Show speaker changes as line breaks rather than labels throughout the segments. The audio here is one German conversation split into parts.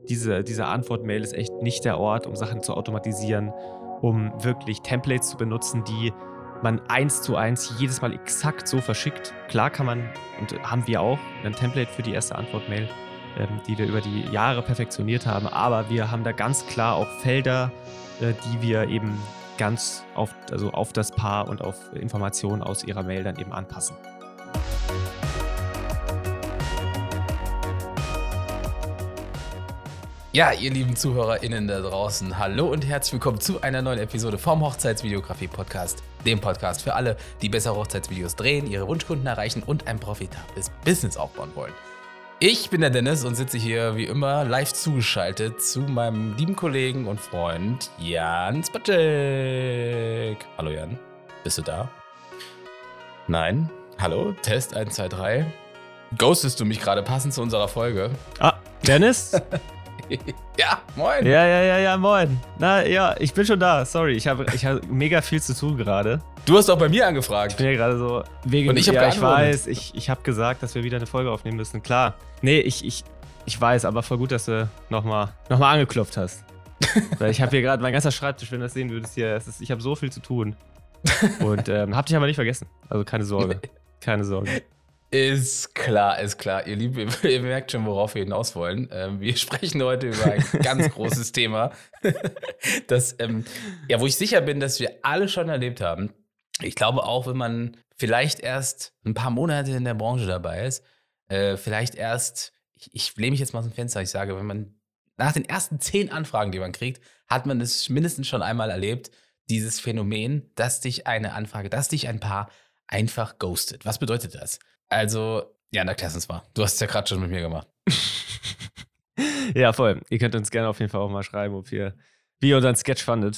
diese Antwort-Mail ist echt nicht der Ort, um Sachen zu automatisieren, um wirklich Templates zu benutzen, die man 1:1 jedes Mal exakt so verschickt. Klar kann man, und haben wir auch, ein Template für die erste Antwort-Mail, die wir über die Jahre perfektioniert haben, aber wir haben da ganz klar auch Felder, die wir eben ganz auf das Paar und auf Informationen aus ihrer Mail dann eben anpassen.
Ja, ihr lieben ZuhörerInnen da draußen, hallo und herzlich willkommen zu einer neuen Episode vom Hochzeitsvideografie-Podcast, dem Podcast für alle, die bessere Hochzeitsvideos drehen, ihre Wunschkunden erreichen und ein profitables Business aufbauen wollen. Ich bin der Dennis und sitze hier wie immer live zugeschaltet zu meinem lieben Kollegen und Freund Jan Spacek. Hallo Jan, bist du da? Nein? Hallo? Test 1, 2, 3. Ghostest du mich gerade passend zu unserer Folge?
Ah, Dennis?
Ja, moin.
Ja, moin. Na ja, ich bin schon da, sorry. Ich habe mega viel zu tun gerade.
Du hast auch bei mir angefragt.
Ich bin ja gerade so wegen...
Und ich habe
ich weiß, ich habe gesagt, dass wir wieder eine Folge aufnehmen müssen. Klar. Nee, ich weiß, aber voll gut, dass du nochmal angeklopft hast. Weil ich habe hier gerade, mein ganzer Schreibtisch, wenn du das sehen würdest hier, ich habe so viel zu tun. Und hab dich aber nicht vergessen. Also keine Sorge. Keine Sorge.
Ist klar. Ihr Lieben, ihr merkt schon, worauf wir hinaus wollen. Wir sprechen heute über ein ganz großes Thema, das, wo ich sicher bin, dass wir alle schon erlebt haben. Ich glaube auch, wenn man vielleicht erst ein paar Monate in der Branche dabei ist, vielleicht erst, ich lehne mich jetzt mal aus dem Fenster, ich sage, wenn man nach den ersten 10 Anfragen, die man kriegt, hat man es mindestens schon einmal erlebt, dieses Phänomen, dass dich ein Paar einfach ghostet. Was bedeutet das? Also, ja, erklär's uns mal. Du hast es ja gerade schon mit mir gemacht.
Ja, voll. Ihr könnt uns gerne auf jeden Fall auch mal schreiben, wie ihr unseren Sketch fandet.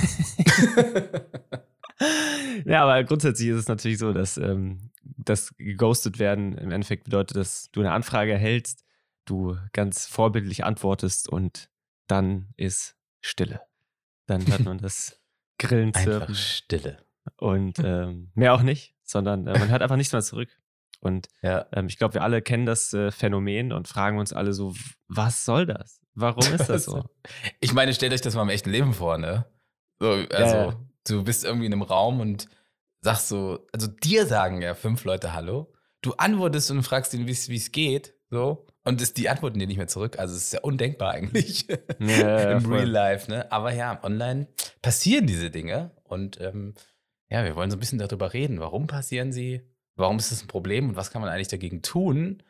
Ja, aber grundsätzlich ist es natürlich so, dass das geghostet werden im Endeffekt bedeutet, dass du eine Anfrage erhältst, du ganz vorbildlich antwortest und dann ist Stille. Dann hört man das Grillen zirpen.
Einfach Stille.
Und mehr auch nicht, sondern man hört einfach nichts mehr zurück. Und
ja.
Ich glaube, wir alle kennen das Phänomen und fragen uns alle so, was soll das? Warum ist das so?
Ich meine, stellt euch das mal im echten Leben vor, ne? So, also, ja. Du bist irgendwie in einem Raum und sagst so, also dir sagen ja 5 Leute Hallo. Du antwortest und fragst ihn, wie es geht, so. Und die antworten dir nicht mehr zurück. Also, es ist ja undenkbar eigentlich im Real Life, ne? Aber ja, online passieren diese Dinge und wir wollen so ein bisschen darüber reden. Warum passieren sie? Warum ist das ein Problem und was kann man eigentlich dagegen tun,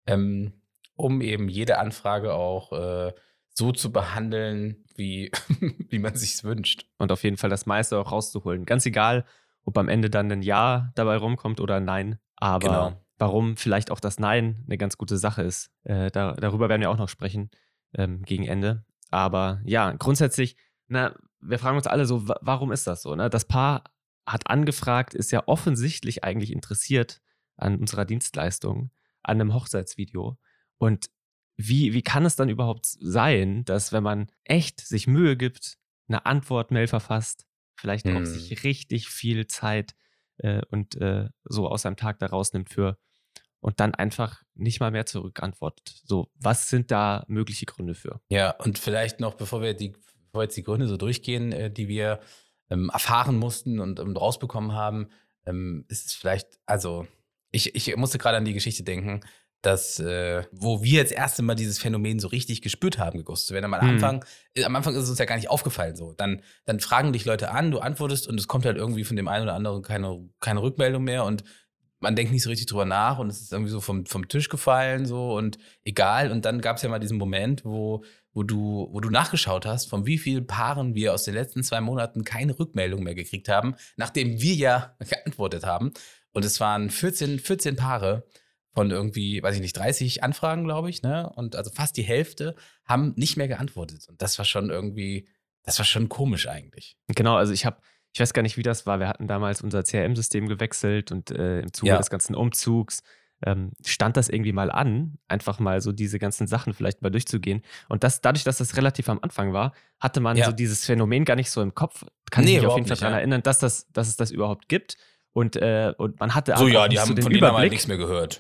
um eben jede Anfrage auch so zu behandeln, wie man sich's wünscht.
Und auf jeden Fall das meiste auch rauszuholen. Ganz egal, ob am Ende dann ein Ja dabei rumkommt oder ein Nein. Aber warum vielleicht auch das Nein eine ganz gute Sache ist, darüber werden wir auch noch sprechen gegen Ende. Aber ja, grundsätzlich, wir fragen uns alle so, warum ist das so? Ne? Das Paar hat angefragt, ist ja offensichtlich eigentlich interessiert an unserer Dienstleistung, an einem Hochzeitsvideo. Und wie kann es dann überhaupt sein, dass wenn man echt sich Mühe gibt, eine Antwort-Mail verfasst, vielleicht auch sich richtig viel Zeit und so aus seinem Tag da rausnimmt für und dann einfach nicht mal mehr zurückantwortet. So, was sind da mögliche Gründe für?
Ja, und vielleicht noch, bevor jetzt die Gründe so durchgehen, die wir erfahren mussten und rausbekommen haben, ist es vielleicht, also ich musste gerade an die Geschichte denken, dass, wo wir jetzt erst einmal dieses Phänomen so richtig gespürt haben, geghostet zu werden. Am Anfang ist es uns ja gar nicht aufgefallen so. Dann fragen dich Leute an, du antwortest und es kommt halt irgendwie von dem einen oder anderen keine Rückmeldung mehr und man denkt nicht so richtig drüber nach und es ist irgendwie so vom Tisch gefallen so und egal. Und dann gab es ja mal diesen Moment, wo du nachgeschaut hast, von wie vielen Paaren wir aus den letzten 2 Monaten keine Rückmeldung mehr gekriegt haben, nachdem wir ja geantwortet haben. Und es waren 14 Paare von irgendwie, weiß ich nicht, 30 Anfragen, glaube ich, ne? Und also fast die Hälfte haben nicht mehr geantwortet. Und das war schon komisch eigentlich.
Genau, also ich weiß gar nicht, wie das war. Wir hatten damals unser CRM-System gewechselt und im Zuge des ganzen Umzugs stand das irgendwie mal an, einfach mal so diese ganzen Sachen vielleicht mal durchzugehen. Und dadurch, dass das relativ am Anfang war, hatte man so dieses Phänomen gar nicht so im Kopf. Kann ich mich auf jeden Fall daran erinnern, dass es das überhaupt gibt. Und man hatte
so, ja,
nicht
die haben
so den
von
Überblick.
denen haben halt nichts mehr gehört.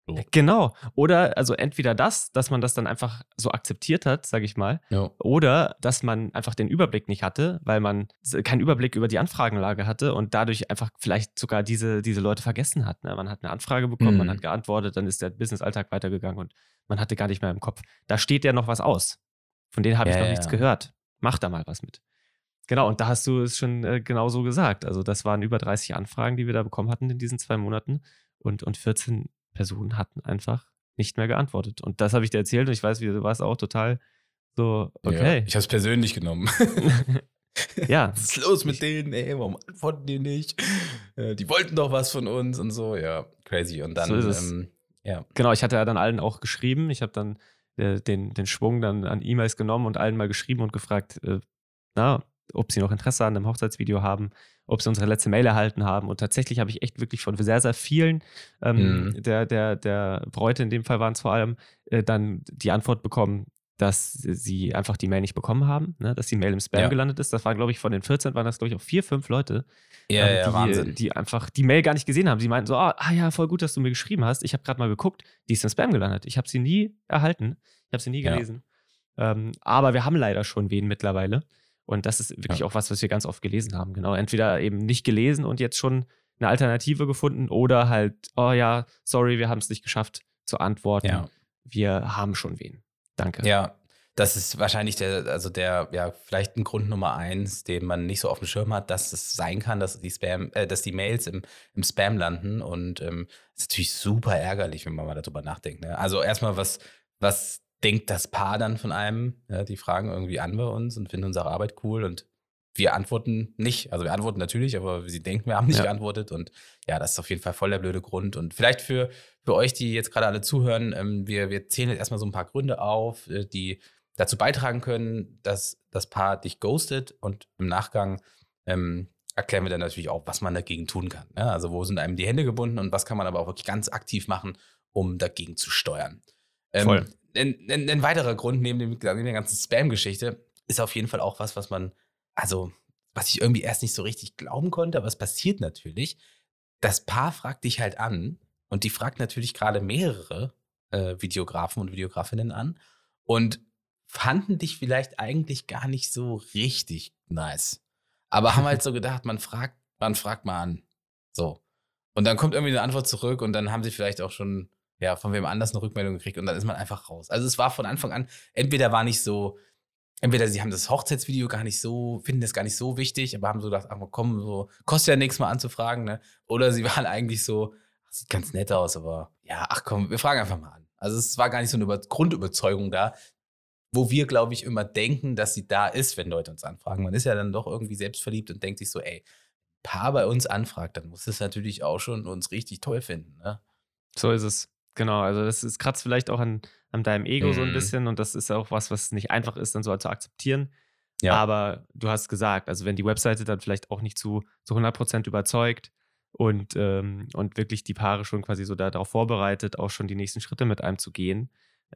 So.
Genau. Oder also entweder das, dass man das dann einfach so akzeptiert hat, sage ich mal,
Ja.
oder dass man einfach den Überblick nicht hatte, weil man keinen Überblick über die Anfragenlage hatte und dadurch einfach vielleicht sogar diese Leute vergessen hat. Ne? Man hat eine Anfrage bekommen, man hat geantwortet, dann ist der Business-Alltag weitergegangen und man hatte gar nicht mehr im Kopf. Da steht ja noch was aus. Von denen habe ich noch nichts gehört. Mach da mal was mit. Genau, und da hast du es schon genau so gesagt. Also das waren über 30 Anfragen, die wir da bekommen hatten in diesen 2 Monaten und 14 Personen hatten einfach nicht mehr geantwortet. Und das habe ich dir erzählt und ich weiß, du warst auch total so, okay.
Ja, ich habe es persönlich genommen.
Ja.
Was ist los mit denen? Ey, warum antworten die nicht? Die wollten doch was von uns und so. Ja, crazy. Und dann,
so ist es.
ja.
Genau, ich hatte ja dann allen auch geschrieben. Ich habe dann den Schwung dann an E-Mails genommen und allen mal geschrieben und gefragt, ob sie noch Interesse an einem Hochzeitsvideo haben, ob sie unsere letzte Mail erhalten haben. Und tatsächlich habe ich echt wirklich von sehr, sehr vielen, der Bräute in dem Fall waren es vor allem, dann die Antwort bekommen, dass sie einfach die Mail nicht bekommen haben, ne? Dass die Mail im Spam gelandet ist. Das waren, glaube ich, von den 14 waren das, glaube ich, auch 4, 5 Leute,
Wahnsinn.
die einfach die Mail gar nicht gesehen haben. Sie meinten so, ja, voll gut, dass du mir geschrieben hast. Ich habe gerade mal geguckt, die ist im Spam gelandet. Ich habe sie nie erhalten. Ich habe sie nie gelesen. Aber wir haben leider schon wen mittlerweile. Und das ist wirklich auch was wir ganz oft gelesen haben. Genau, entweder eben nicht gelesen und jetzt schon eine Alternative gefunden oder halt, oh ja, sorry, wir haben es nicht geschafft zu antworten. Ja. Wir haben schon wen. Danke.
Ja, das ist wahrscheinlich vielleicht ein Grund Nummer 1, den man nicht so auf dem Schirm hat, dass es sein kann, dass die Mails im Spam landen. Und ist natürlich super ärgerlich, wenn man mal darüber nachdenkt. Ne? Also erstmal, was denkt das Paar dann von einem? Ja, die fragen irgendwie an bei uns und finden unsere Arbeit cool und wir antworten nicht. Also wir antworten natürlich, aber sie denken, wir haben nicht geantwortet. Und ja, das ist auf jeden Fall voll der blöde Grund. Und vielleicht für euch, die jetzt gerade alle zuhören, wir zählen jetzt erstmal so ein paar Gründe auf, die dazu beitragen können, dass das Paar dich ghostet. Und im Nachgang erklären wir dann natürlich auch, was man dagegen tun kann. Ja, also wo sind einem die Hände gebunden und was kann man aber auch wirklich ganz aktiv machen, um dagegen zu steuern.
Voll.
Ein weiterer Grund neben der ganzen Spam-Geschichte ist auf jeden Fall auch was ich irgendwie erst nicht so richtig glauben konnte, aber es passiert natürlich. Das Paar fragt dich halt an und die fragt natürlich gerade mehrere Videografen und Videografinnen an und fanden dich vielleicht eigentlich gar nicht so richtig nice. Aber haben halt so gedacht, man fragt mal an. So. Und dann kommt irgendwie eine Antwort zurück und dann haben sie vielleicht auch schon von wem anders eine Rückmeldung gekriegt und dann ist man einfach raus. Also es war von Anfang an, entweder sie haben das Hochzeitsvideo finden das gar nicht so wichtig, aber haben so gedacht, ach komm, so kostet ja nichts mal anzufragen, ne? Oder sie waren eigentlich so, sieht ganz nett aus, aber ja, ach komm, wir fragen einfach mal an. Also es war gar nicht so eine Grundüberzeugung da, wo wir, glaube ich, immer denken, dass sie da ist, wenn Leute uns anfragen. Man ist ja dann doch irgendwie selbstverliebt und denkt sich so, ey, Paar bei uns anfragt, dann muss es natürlich auch schon uns richtig toll finden, ne?
So ist es. Genau, also das kratzt vielleicht auch an deinem Ego so ein bisschen und das ist auch was nicht einfach ist, dann so zu akzeptieren. Ja. Aber du hast gesagt, also wenn die Webseite dann vielleicht auch nicht zu 100% überzeugt und wirklich die Paare schon quasi so darauf vorbereitet, auch schon die nächsten Schritte mit einem zu gehen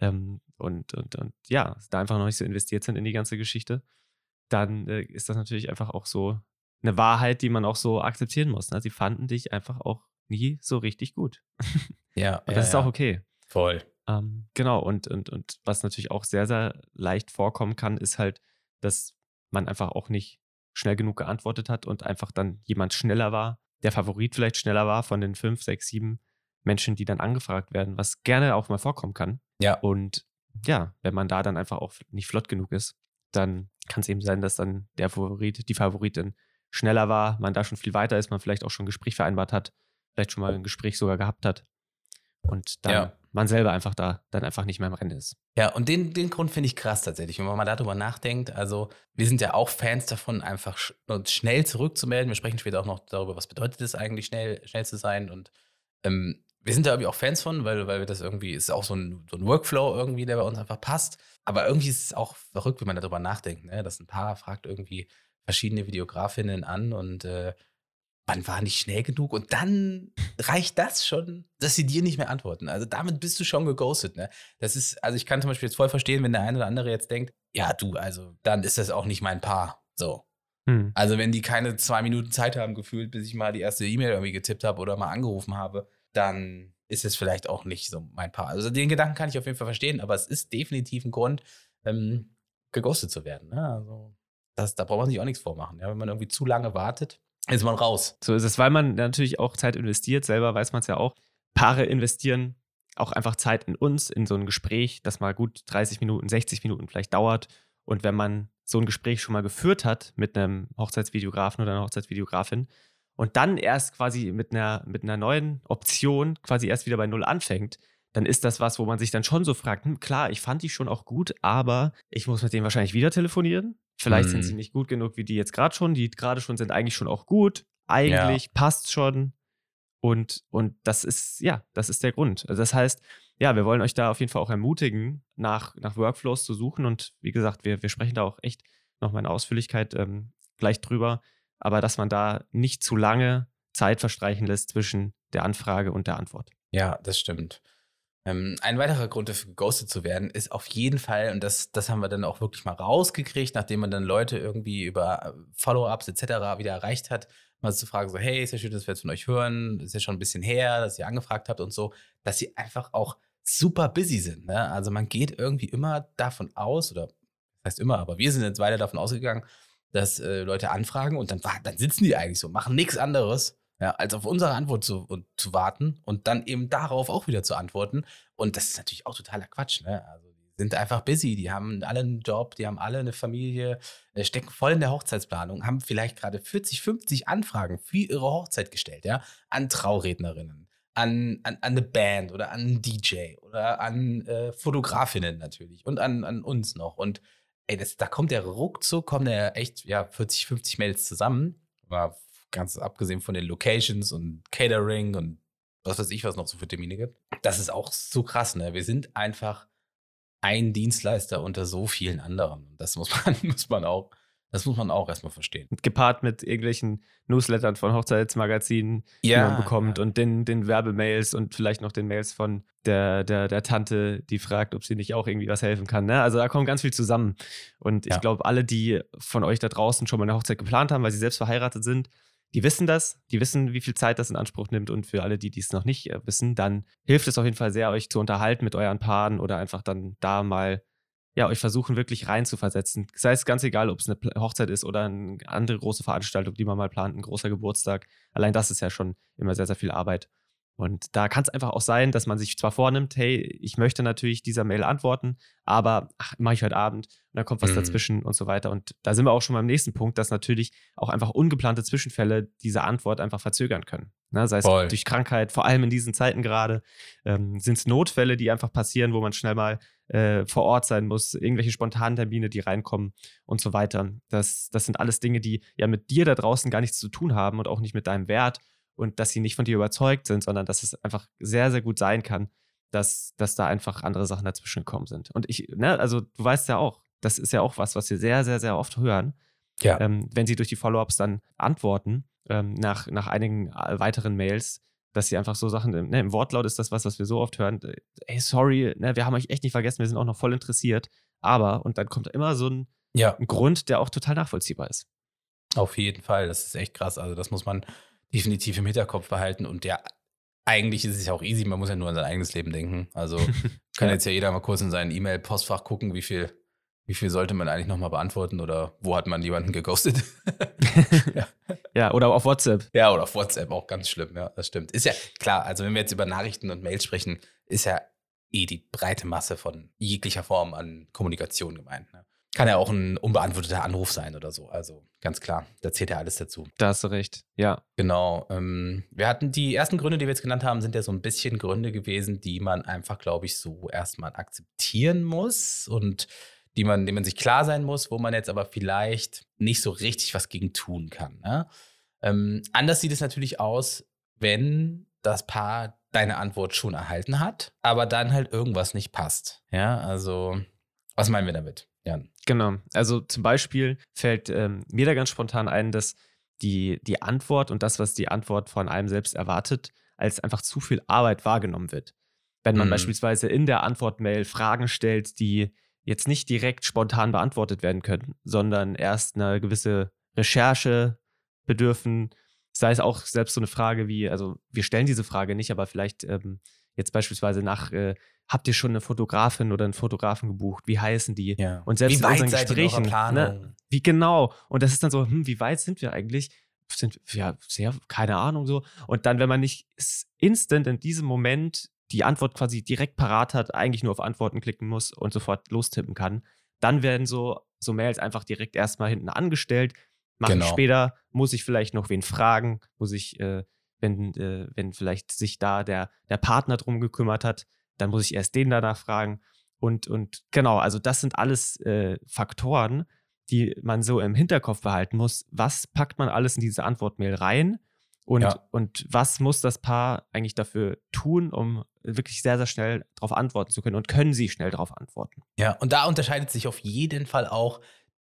und ja, da einfach noch nicht so investiert sind in die ganze Geschichte, dann ist das natürlich einfach auch so eine Wahrheit, die man auch so akzeptieren muss. Ne? Sie fanden dich einfach auch nie so richtig gut.
Ja.
Und das ist auch okay.
Voll.
Genau, und was natürlich auch sehr, sehr leicht vorkommen kann, ist halt, dass man einfach auch nicht schnell genug geantwortet hat und einfach dann jemand schneller war, der Favorit vielleicht schneller war von den 5, 6, 7 Menschen, die dann angefragt werden, was gerne auch mal vorkommen kann.
Ja.
Und ja, wenn man da dann einfach auch nicht flott genug ist, dann kann es eben sein, dass dann der Favorit, die Favoritin schneller war, man da schon viel weiter ist, man vielleicht auch schon ein Gespräch vereinbart hat, vielleicht schon mal ein Gespräch sogar gehabt hat und dann man selber einfach da dann einfach nicht mehr im Rennen ist.
Ja, und den Grund finde ich krass tatsächlich, wenn man mal darüber nachdenkt. Also wir sind ja auch Fans davon, einfach uns schnell zurückzumelden. Wir sprechen später auch noch darüber, was bedeutet es eigentlich, schnell zu sein. Und wir sind da irgendwie auch Fans von, weil wir das irgendwie, ist auch so ein Workflow irgendwie, der bei uns einfach passt. Aber irgendwie ist es auch verrückt, wenn man darüber nachdenkt, ne? Dass ein Paar fragt irgendwie verschiedene Videografinnen an und man war nicht schnell genug und dann reicht das schon, dass sie dir nicht mehr antworten. Also damit bist du schon geghostet, ne? Das ist, also ich kann zum Beispiel jetzt voll verstehen, wenn der eine oder andere jetzt denkt, ja du, also dann ist das auch nicht mein Paar, so. Also wenn die keine 2 Minuten Zeit haben gefühlt, bis ich mal die erste E-Mail irgendwie getippt habe oder mal angerufen habe, dann ist es vielleicht auch nicht so mein Paar. Also den Gedanken kann ich auf jeden Fall verstehen, aber es ist definitiv ein Grund, geghostet zu werden. Ne? Also da braucht man sich auch nichts vormachen. Ja? Wenn man irgendwie zu lange wartet, ist man raus.
So ist es, weil man natürlich auch Zeit investiert. Selber weiß man es ja auch. Paare investieren auch einfach Zeit in uns, in so ein Gespräch, das mal gut 30 Minuten, 60 Minuten vielleicht dauert. Und wenn man so ein Gespräch schon mal geführt hat mit einem Hochzeitsvideografen oder einer Hochzeitsvideografin und dann erst quasi mit einer neuen Option quasi erst wieder bei Null anfängt, dann ist das was, wo man sich dann schon so fragt, klar, ich fand die schon auch gut, aber ich muss mit denen wahrscheinlich wieder telefonieren. Vielleicht sind sie nicht gut genug wie die jetzt gerade schon. Die gerade schon sind eigentlich schon auch gut. Eigentlich passt schon. Und das ist der Grund. Also das heißt, ja, wir wollen euch da auf jeden Fall auch ermutigen, nach Workflows zu suchen. Und wie gesagt, wir sprechen da auch echt nochmal in Ausführlichkeit gleich drüber. Aber dass man da nicht zu lange Zeit verstreichen lässt zwischen der Anfrage und der Antwort.
Ja, das stimmt. Ein weiterer Grund dafür, geghostet zu werden, ist auf jeden Fall, und das haben wir dann auch wirklich mal rausgekriegt, nachdem man dann Leute irgendwie über Follow-ups etc. wieder erreicht hat, mal zu fragen, so, hey, ist ja schön, dass wir jetzt von euch hören, ist ja schon ein bisschen her, dass ihr angefragt habt und so, dass sie einfach auch super busy sind. Ne? Also man geht irgendwie immer davon aus, oder das heißt immer, aber wir sind jetzt weiter davon ausgegangen, dass Leute anfragen und dann sitzen die eigentlich so, machen nichts anderes, ja, als auf unsere Antwort zu warten und dann eben darauf auch wieder zu antworten. Und das ist natürlich auch totaler Quatsch. Ne? Also die sind einfach busy, die haben alle einen Job, die haben alle eine Familie, stecken voll in der Hochzeitsplanung, haben vielleicht gerade 40, 50 Anfragen für ihre Hochzeit gestellt, ja, an Traurednerinnen, an eine Band oder an einen DJ oder an Fotografinnen natürlich und an uns noch. Und ey, da kommt der ruckzuck, kommen ja echt 40, 50 Mails zusammen. Aber ganz abgesehen von den Locations und Catering und was weiß ich, was noch so für Termine gibt. Das ist auch so krass, ne? Wir sind einfach ein Dienstleister unter so vielen anderen. Das muss man auch erstmal verstehen.
Gepaart mit irgendwelchen Newslettern von Hochzeitsmagazinen, die man bekommt und den Werbemails und vielleicht noch den Mails von der Tante, die fragt, ob sie nicht auch irgendwie was helfen kann. Ne? Also da kommt ganz viel zusammen. Und ich glaube, alle, die von euch da draußen schon mal eine Hochzeit geplant haben, weil sie selbst verheiratet sind, die wissen das, die wissen, wie viel Zeit das in Anspruch nimmt, und für alle, die es noch nicht wissen, dann hilft es auf jeden Fall sehr, euch zu unterhalten mit euren Paaren oder einfach dann da mal, euch versuchen wirklich reinzuversetzen. Sei es ganz egal, ob es eine Hochzeit ist oder eine andere große Veranstaltung, die man mal plant, ein großer Geburtstag. Allein das ist ja schon immer sehr, sehr viel Arbeit. Und da kann es einfach auch sein, dass man sich zwar vornimmt, hey, ich möchte natürlich dieser Mail antworten, aber mache ich heute Abend und dann kommt was dazwischen und so weiter. Und da sind wir auch schon beim nächsten Punkt, dass natürlich auch einfach ungeplante Zwischenfälle diese Antwort einfach verzögern können. Ne? Sei es durch Krankheit, vor allem in diesen Zeiten gerade, sind es Notfälle, die einfach passieren, wo man schnell mal vor Ort sein muss, irgendwelche spontanen Termine, die reinkommen und so weiter. Das sind alles Dinge, die ja mit dir da draußen gar nichts zu tun haben und auch nicht mit deinem Wert. Und dass sie nicht von dir überzeugt sind, sondern dass es einfach sehr, sehr gut sein kann, dass da einfach andere Sachen dazwischen gekommen sind. Und also du weißt ja auch, das ist ja auch was wir sehr, sehr, sehr oft hören, wenn sie durch die Follow-ups dann antworten, nach einigen weiteren Mails, dass sie einfach so Sachen, im Wortlaut ist das was wir so oft hören, ey, sorry, wir haben euch echt nicht vergessen, wir sind auch noch voll interessiert, aber, und dann kommt immer so ein Grund, der auch total nachvollziehbar ist.
Auf jeden Fall, das ist echt krass, also das muss man definitiv im Hinterkopf behalten. Und eigentlich ist es ja auch easy, man muss ja nur an sein eigenes Leben denken. Also kann jetzt ja jeder mal kurz in sein E-Mail-Postfach gucken, wie viel sollte man eigentlich nochmal beantworten oder wo hat man jemanden geghostet.
Ja, oder auf WhatsApp.
Ja, oder auf WhatsApp, auch ganz schlimm, ja, das stimmt. Ist ja klar, also wenn wir jetzt über Nachrichten und Mails sprechen, ist ja die breite Masse von jeglicher Form an Kommunikation gemeint. Ne? Kann ja auch ein unbeantworteter Anruf sein oder so. Also ganz klar, da zählt ja alles dazu.
Da hast du recht, ja.
Genau. Wir hatten die ersten Gründe, die wir jetzt genannt haben, sind ja so ein bisschen Gründe gewesen, die man einfach, glaube ich, so erstmal akzeptieren muss und denen man sich klar sein muss, wo man jetzt aber vielleicht nicht so richtig was gegen tun kann. Ne? Anders sieht es natürlich aus, wenn das Paar deine Antwort schon erhalten hat, aber dann halt irgendwas nicht passt. Ja, also was meinen wir damit, Jan?
Genau, also zum Beispiel fällt mir da ganz spontan ein, dass die Antwort und das, was die Antwort von einem selbst erwartet, als einfach zu viel Arbeit wahrgenommen wird. Wenn man beispielsweise in der Antwortmail Fragen stellt, die jetzt nicht direkt spontan beantwortet werden können, sondern erst eine gewisse Recherche bedürfen, sei es auch selbst so eine Frage wie, also wir stellen diese Frage nicht, aber vielleicht jetzt beispielsweise nach, habt ihr schon eine Fotografin oder einen Fotografen gebucht? Wie heißen die?
Ja.
Und selbst
Wie
in
weit
unseren
seid ihr in eurer
Gesprächen,
Planung?
ne? Wie genau? Und das ist dann so, wie weit sind wir eigentlich? Sind ja sehr, keine Ahnung so. Und dann, wenn man nicht instant in diesem Moment die Antwort quasi direkt parat hat, eigentlich nur auf Antworten klicken muss und sofort lostippen kann, dann werden so Mails einfach direkt erstmal hinten angestellt. Mache ich
Genau.
später, muss ich vielleicht noch wen fragen, muss ich, wenn vielleicht sich da der Partner drum gekümmert hat, dann muss ich erst den danach fragen. Und genau, also das sind alles Faktoren, die man so im Hinterkopf behalten muss. Was packt man alles in diese Antwortmail rein? Und was muss das Paar eigentlich dafür tun, um wirklich sehr, sehr schnell darauf antworten zu können? Und können sie schnell darauf antworten?
Ja, und da unterscheidet sich auf jeden Fall auch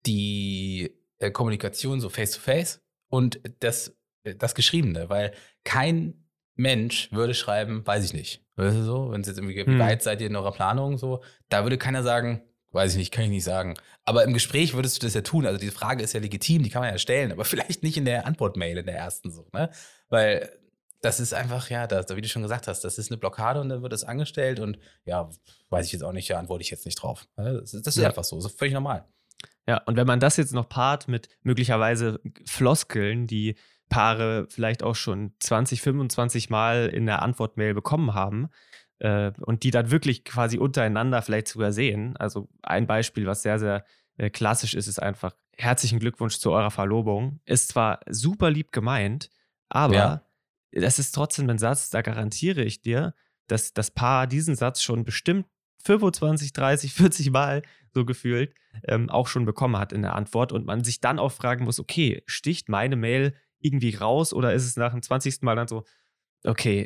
die Kommunikation so face-to-face und das Geschriebene, weil kein Mensch würde schreiben, weiß ich nicht. Weißt du so? Wenn es jetzt irgendwie, wie weit seid ihr in eurer Planung so? Da würde keiner sagen, weiß ich nicht, kann ich nicht sagen. Aber im Gespräch würdest du das ja tun. Also diese Frage ist ja legitim, die kann man ja stellen, aber vielleicht nicht in der Antwortmail, in der ersten so, ne? Weil das ist einfach, ja, wie du schon gesagt hast, das ist eine Blockade und dann wird es angestellt und ja, weiß ich jetzt auch nicht, ja, antworte ich jetzt nicht drauf. Das ist einfach so, das ist völlig normal.
Ja, und wenn man das jetzt noch paart mit möglicherweise Floskeln, die Paare vielleicht auch schon 20, 25 Mal in der Antwortmail bekommen haben und die dann wirklich quasi untereinander vielleicht sogar sehen. Also ein Beispiel, was sehr, sehr klassisch ist, ist einfach herzlichen Glückwunsch zu eurer Verlobung. Ist zwar super lieb gemeint, aber das ist trotzdem ein Satz, da garantiere ich dir, dass das Paar diesen Satz schon bestimmt 25, 30, 40 Mal so gefühlt auch schon bekommen hat in der Antwort und man sich dann auch fragen muss, okay, sticht meine Mail irgendwie raus oder ist es nach dem 20. Mal dann so, okay,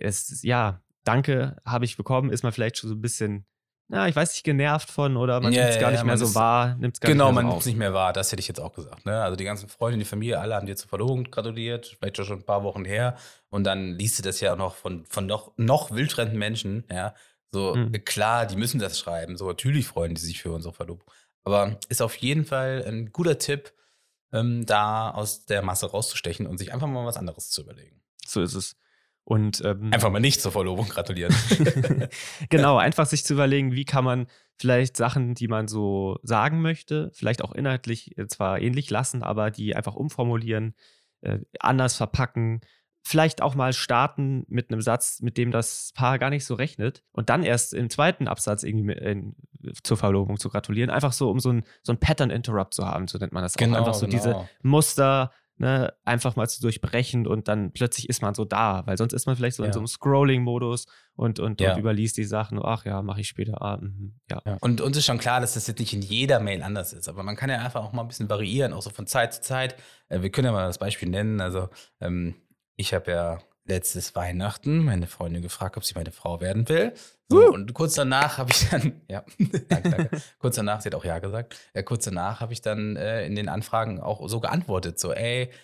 danke, habe ich bekommen, ist man vielleicht schon so ein bisschen, ich weiß nicht, genervt von oder man nimmt es gar nicht mehr so wahr, nimmt es gar nicht mehr so
man nimmt
auf.
es nicht mehr wahr, das hätte ich jetzt auch gesagt. Ne? Also die ganzen Freunde, die Familie, alle haben dir zur Verlobung gratuliert, vielleicht schon ein paar Wochen her und dann liest du das ja auch noch von noch wildfremden Menschen, ja. So, klar, die müssen das schreiben. So, natürlich freuen die sich für unsere Verlobung. Aber ist auf jeden Fall ein guter Tipp, da aus der Masse rauszustechen und sich einfach mal was anderes zu überlegen.
So ist es. Und
einfach mal nicht zur Verlobung gratulieren.
Genau, einfach sich zu überlegen, wie kann man vielleicht Sachen, die man so sagen möchte, vielleicht auch inhaltlich zwar ähnlich lassen, aber die einfach umformulieren, anders verpacken, vielleicht auch mal starten mit einem Satz, mit dem das Paar gar nicht so rechnet und dann erst im zweiten Absatz irgendwie zur Verlobung zu gratulieren. Einfach so, um so ein Pattern-Interrupt zu haben, so nennt man das auch. Einfach so diese Muster, ne, einfach mal zu durchbrechen und dann plötzlich ist man so da, weil sonst ist man vielleicht so in so einem Scrolling-Modus und überliest die Sachen, ach ja, mache ich später, ja.
Und uns ist schon klar, dass das jetzt nicht in jeder Mail anders ist, aber man kann ja einfach auch mal ein bisschen variieren, auch so von Zeit zu Zeit. Wir können ja mal das Beispiel nennen, also ich habe ja letztes Weihnachten meine Freundin gefragt, ob sie meine Frau werden will. So, und kurz danach habe ich dann, danke. Kurz danach, sie hat auch ja gesagt, kurz danach habe ich dann in den Anfragen auch so geantwortet, so,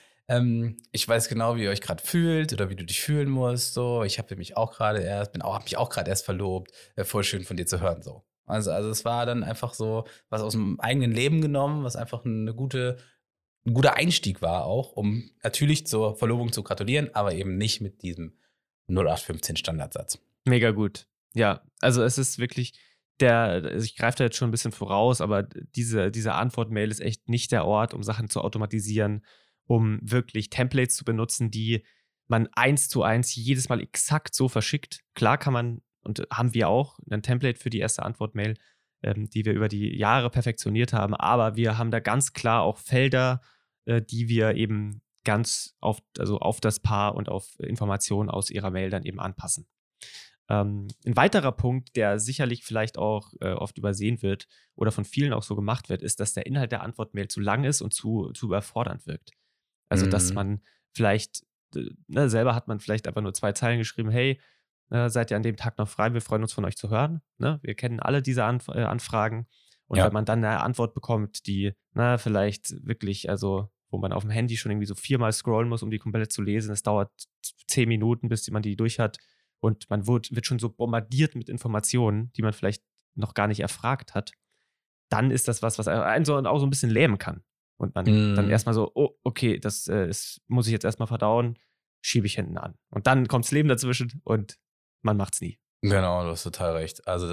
ich weiß genau, wie ihr euch gerade fühlt oder wie du dich fühlen musst, so, ich habe mich auch gerade habe mich auch gerade erst verlobt, voll schön von dir zu hören, so. Also es war dann einfach so was aus dem eigenen Leben genommen, was einfach ein guter Einstieg war auch, um natürlich zur Verlobung zu gratulieren, aber eben nicht mit diesem 0815 Standardsatz.
Mega gut. Ja, also es ist wirklich also ich greife da jetzt schon ein bisschen voraus, aber diese Antwort-Mail ist echt nicht der Ort, um Sachen zu automatisieren, um wirklich Templates zu benutzen, die man 1:1 jedes Mal exakt so verschickt. Klar kann man, und haben wir auch, ein Template für die erste Antwort-Mail, die wir über die Jahre perfektioniert haben, aber wir haben da ganz klar auch Felder, die wir eben ganz auf das Paar und auf Informationen aus ihrer Mail dann eben anpassen. Ein weiterer Punkt, der sicherlich vielleicht auch oft übersehen wird oder von vielen auch so gemacht wird, ist, dass der Inhalt der Antwortmail zu lang ist und zu überfordernd wirkt. Also, dass man vielleicht, selber hat man vielleicht einfach nur 2 Zeilen geschrieben, hey, seid ihr an dem Tag noch frei? Wir freuen uns von euch zu hören. Ne? Wir kennen alle diese Anfragen. Und wenn man dann eine Antwort bekommt, die vielleicht wirklich, also wo man auf dem Handy schon irgendwie so 4-mal scrollen muss, um die komplett zu lesen, es dauert 10 Minuten, bis man die durch hat. Und man wird schon so bombardiert mit Informationen, die man vielleicht noch gar nicht erfragt hat, dann ist das was einen so auch so ein bisschen lähmen kann. Und man dann erstmal so, oh, okay, das muss ich jetzt erstmal verdauen, schiebe ich hinten an. Und dann kommt das Leben dazwischen und man macht's nie.
Genau, du hast total recht. Also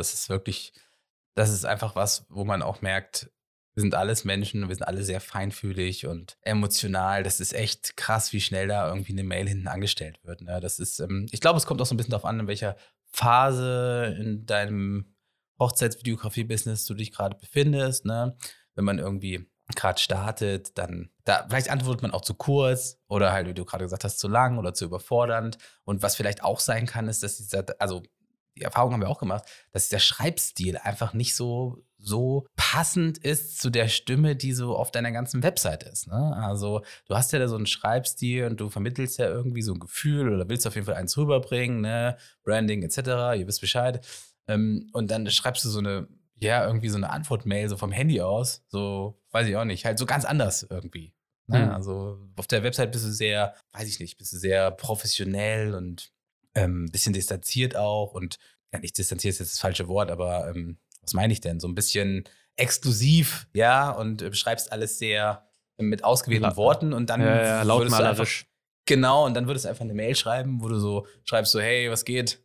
das ist einfach was, wo man auch merkt, wir sind alles Menschen, wir sind alle sehr feinfühlig und emotional. Das ist echt krass, wie schnell da irgendwie eine Mail hinten angestellt wird. Ne? Das ist, ich glaube, es kommt auch so ein bisschen darauf an, in welcher Phase in deinem Hochzeitsvideografie-Business du dich gerade befindest. Ne? Wenn man irgendwie gerade startet, dann vielleicht antwortet man auch zu kurz oder halt, wie du gerade gesagt hast, zu lang oder zu überfordernd. Und was vielleicht auch sein kann, ist, dass also die Erfahrung haben wir auch gemacht, dass der Schreibstil einfach nicht so passend ist zu der Stimme, die so auf deiner ganzen Website ist. Ne? Also du hast ja da so einen Schreibstil und du vermittelst ja irgendwie so ein Gefühl oder willst auf jeden Fall eins rüberbringen, ne? Branding etc., ihr wisst Bescheid. Und dann schreibst du irgendwie so eine Antwortmail so vom Handy aus, so, weiß ich auch nicht, halt so ganz anders irgendwie. Ne? Also auf der Website bist du sehr, weiß ich nicht, bist du sehr professionell und bisschen distanziert auch und ja, nicht distanziert ist jetzt das falsche Wort, aber was meine ich denn? So ein bisschen exklusiv, ja, und beschreibst alles sehr mit ausgewählten Worten und dann würdest du einfach,
lautmalerisch.
genau, und dann würdest du einfach eine Mail schreiben, wo du so schreibst so, hey, was geht?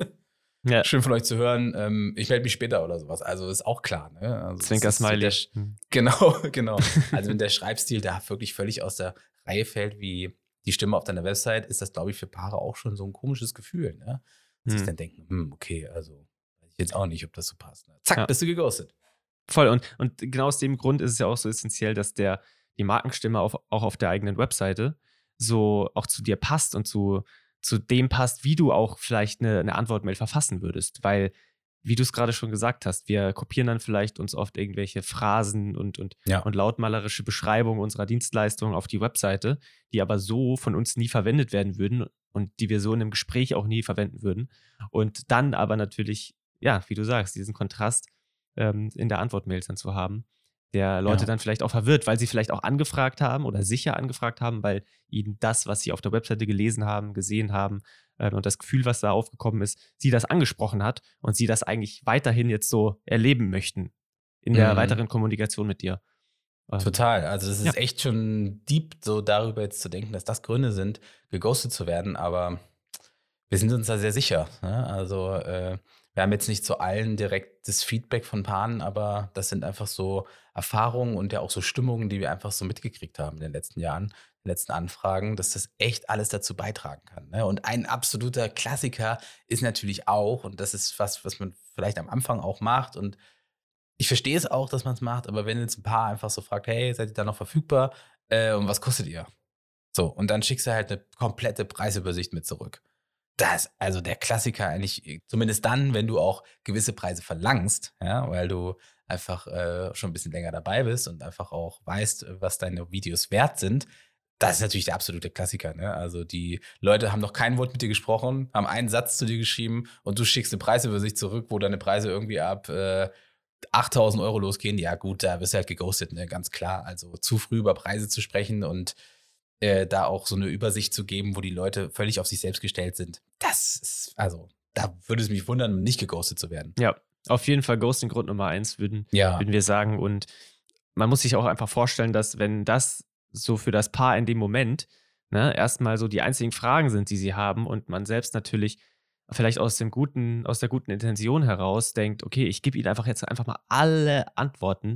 Ja,
Schön von euch zu hören. Ich melde mich später oder sowas. Also ist auch klar, ne? Also
Zwinker-Smiley.
Genau, genau. Also wenn der Schreibstil da wirklich völlig aus der Reihe fällt, wie die Stimme auf deiner Website, ist das, glaube ich, für Paare auch schon so ein komisches Gefühl, ne? Dass sich dann denken, okay, also weiß ich jetzt auch nicht, ob das so passt. Ne? Zack, bist du geghostet.
Voll. Und genau aus dem Grund ist es ja auch so essentiell, dass die Markenstimme auch auf der eigenen Webseite so auch zu dir passt und zu dem passt, wie du auch vielleicht eine Antwortmail verfassen würdest. Weil, wie du es gerade schon gesagt hast, wir kopieren dann vielleicht uns oft irgendwelche Phrasen und lautmalerische Beschreibungen unserer Dienstleistungen auf die Webseite, die aber so von uns nie verwendet werden würden und die wir so in einem Gespräch auch nie verwenden würden. Und dann aber natürlich, ja, wie du sagst, diesen Kontrast in der Antwortmail dann zu haben, der Leute dann vielleicht auch verwirrt, weil sie vielleicht auch angefragt haben oder sicher angefragt haben, weil ihnen das, was sie auf der Webseite gelesen haben, gesehen haben und das Gefühl, was da aufgekommen ist, sie das angesprochen hat und sie das eigentlich weiterhin jetzt so erleben möchten in der weiteren Kommunikation mit dir.
Total. Also das ist echt schon deep, so darüber jetzt zu denken, dass das Gründe sind, geghostet zu werden, aber wir sind uns da sehr sicher. Ne? Also wir haben jetzt nicht zu allen direkt das Feedback von Paaren, aber das sind einfach so Erfahrungen und ja auch so Stimmungen, die wir einfach so mitgekriegt haben in den letzten Jahren, in den letzten Anfragen, dass das echt alles dazu beitragen kann. Ne? Und ein absoluter Klassiker ist natürlich auch, und das ist was man vielleicht am Anfang auch macht und ich verstehe es auch, dass man es macht, aber wenn jetzt ein Paar einfach so fragt, hey, seid ihr da noch verfügbar? Und was kostet ihr? So, und dann schickst du halt eine komplette Preisübersicht mit zurück. Das also der Klassiker eigentlich, zumindest dann, wenn du auch gewisse Preise verlangst, ja, weil du einfach, schon ein bisschen länger dabei bist und einfach auch weißt, was deine Videos wert sind. Das ist natürlich der absolute Klassiker, ne? Also, die Leute haben noch kein Wort mit dir gesprochen, haben einen Satz zu dir geschrieben und du schickst eine Preisübersicht zurück, wo deine Preise irgendwie ab, 8.000 € losgehen. Ja gut, da wirst du halt geghostet, ne, ganz klar. Also, zu früh über Preise zu sprechen und da auch so eine Übersicht zu geben, wo die Leute völlig auf sich selbst gestellt sind. Das ist also, da würde es mich wundern, nicht geghostet zu werden.
Ja, auf jeden Fall Ghosting Grund Nummer 1, würden wir sagen. Und man muss sich auch einfach vorstellen, dass wenn das so für das Paar in dem Moment, ne, erstmal so die einzigen Fragen sind, die sie haben und man selbst natürlich vielleicht aus der guten Intention heraus denkt, okay, ich gebe ihnen einfach mal alle Antworten,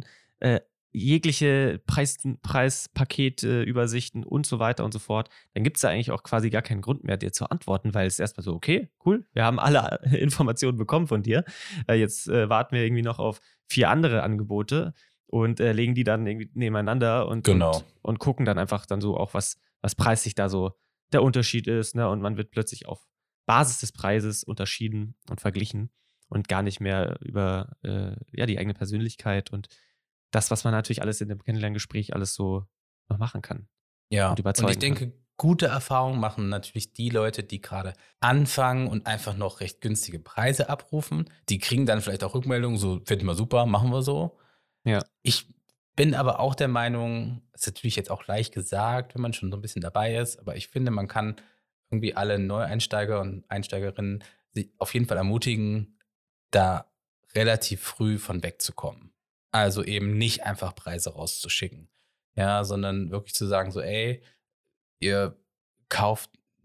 jegliche Preispakete, Übersichten und so weiter und so fort, dann gibt es da eigentlich auch quasi gar keinen Grund mehr, dir zu antworten, weil es erstmal so, okay, cool, wir haben alle Informationen bekommen von dir. Jetzt warten wir irgendwie noch auf 4 andere Angebote und legen die dann irgendwie nebeneinander und gucken dann einfach dann so auch, was preislich da so der Unterschied ist, ne? Und man wird plötzlich auf Basis des Preises unterschieden und verglichen und gar nicht mehr über die eigene Persönlichkeit und das, was man natürlich alles in dem Kennenlerngespräch alles so noch machen kann.
Ja,
und
und ich denke, gute Erfahrungen machen natürlich die Leute, die gerade anfangen und einfach noch recht günstige Preise abrufen. Die kriegen dann vielleicht auch Rückmeldungen, so finden wir super, machen wir so.
Ja.
Ich bin aber auch der Meinung, ist natürlich jetzt auch leicht gesagt, wenn man schon so ein bisschen dabei ist, aber ich finde, man kann irgendwie alle Neueinsteiger und Einsteigerinnen auf jeden Fall ermutigen, da relativ früh von wegzukommen. Also eben nicht einfach Preise rauszuschicken, ja, sondern wirklich zu sagen so, ey, ihr kauft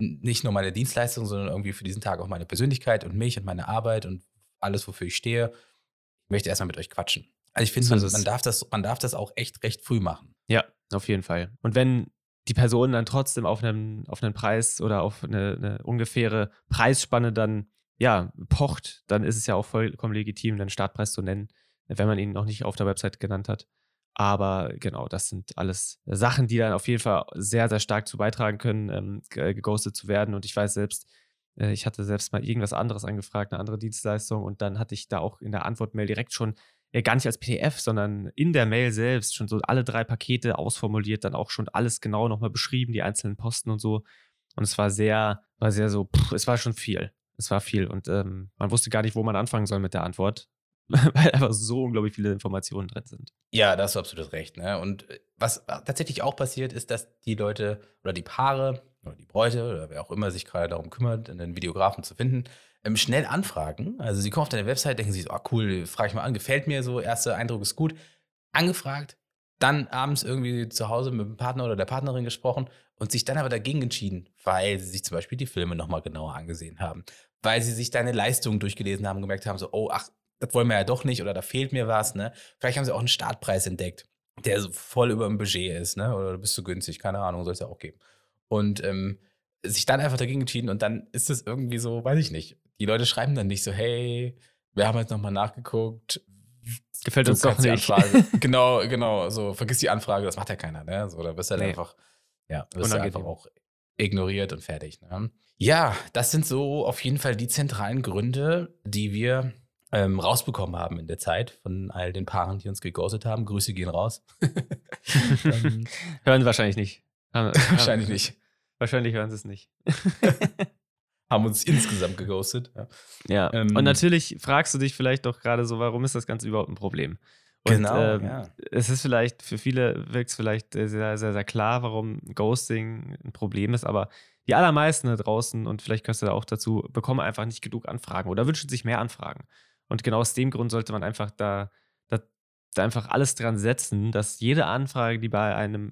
nicht nur meine Dienstleistung, sondern irgendwie für diesen Tag auch meine Persönlichkeit und mich und meine Arbeit und alles, wofür ich stehe. Ich möchte erstmal mit euch quatschen. Also ich finde, man darf das auch echt recht früh machen.
Ja, auf jeden Fall. Und wenn die Person dann trotzdem auf einen Preis oder auf eine ungefähre Preisspanne dann pocht, dann ist es ja auch vollkommen legitim, einen Startpreis zu nennen, wenn man ihn noch nicht auf der Website genannt hat. Aber genau, das sind alles Sachen, die dann auf jeden Fall sehr, sehr stark zu beitragen können, geghostet zu werden. Und ich weiß selbst, ich hatte selbst mal irgendwas anderes angefragt, eine andere Dienstleistung, und dann hatte ich da auch in der Antwortmail direkt schon, gar nicht als PDF, sondern in der Mail selbst schon so alle 3 Pakete ausformuliert, dann auch schon alles genau nochmal beschrieben, die einzelnen Posten und so. Und es war sehr so, es war schon viel. Es war viel und man wusste gar nicht, wo man anfangen soll mit der Antwort, weil einfach so unglaublich viele Informationen drin sind.
Ja, da hast du absolut recht. Ne? Und was tatsächlich auch passiert, ist, dass die Leute oder die Paare oder die Bräute oder wer auch immer sich gerade darum kümmert, einen Videografen zu finden, schnell anfragen. Also sie kommen auf deine Website, denken sich so, cool, frage ich mal an, gefällt mir so, erster Eindruck ist gut. Angefragt, dann abends irgendwie zu Hause mit dem Partner oder der Partnerin gesprochen und sich dann aber dagegen entschieden, weil sie sich zum Beispiel die Filme nochmal genauer angesehen haben, weil sie sich deine Leistungen durchgelesen haben und gemerkt haben, so, das wollen wir ja doch nicht oder da fehlt mir was, ne? Vielleicht haben sie auch einen Startpreis entdeckt, der so voll über dem Budget ist, ne? Oder du bist zu günstig, keine Ahnung, soll es ja auch geben. Und sich dann einfach dagegen entschieden und dann ist es irgendwie so, weiß ich nicht. Die Leute schreiben dann nicht so, hey, wir haben jetzt nochmal nachgeguckt.
Gefällt uns doch nicht.
Genau, so vergiss die Anfrage, das macht ja keiner, ne? So, da wirst du halt einfach, wirst du einfach auch ignoriert und fertig, ne? Ja, das sind so auf jeden Fall die zentralen Gründe, die wir rausbekommen haben in der Zeit von all den Paaren, die uns geghostet haben. Grüße gehen raus.
Hören wahrscheinlich nicht.
Wahrscheinlich nicht.
Wahrscheinlich hören sie es nicht.
Haben uns insgesamt geghostet.
Ja. Und natürlich fragst du dich vielleicht doch gerade so, warum ist das Ganze überhaupt ein Problem? Und,
genau,
es ist vielleicht, für viele wirkt es vielleicht sehr, sehr, sehr klar, warum Ghosting ein Problem ist, aber die allermeisten da draußen, und vielleicht gehörst du da auch dazu, bekommen einfach nicht genug Anfragen oder wünschen sich mehr Anfragen. Und genau aus dem Grund sollte man einfach da einfach alles dran setzen, dass jede Anfrage, die bei einem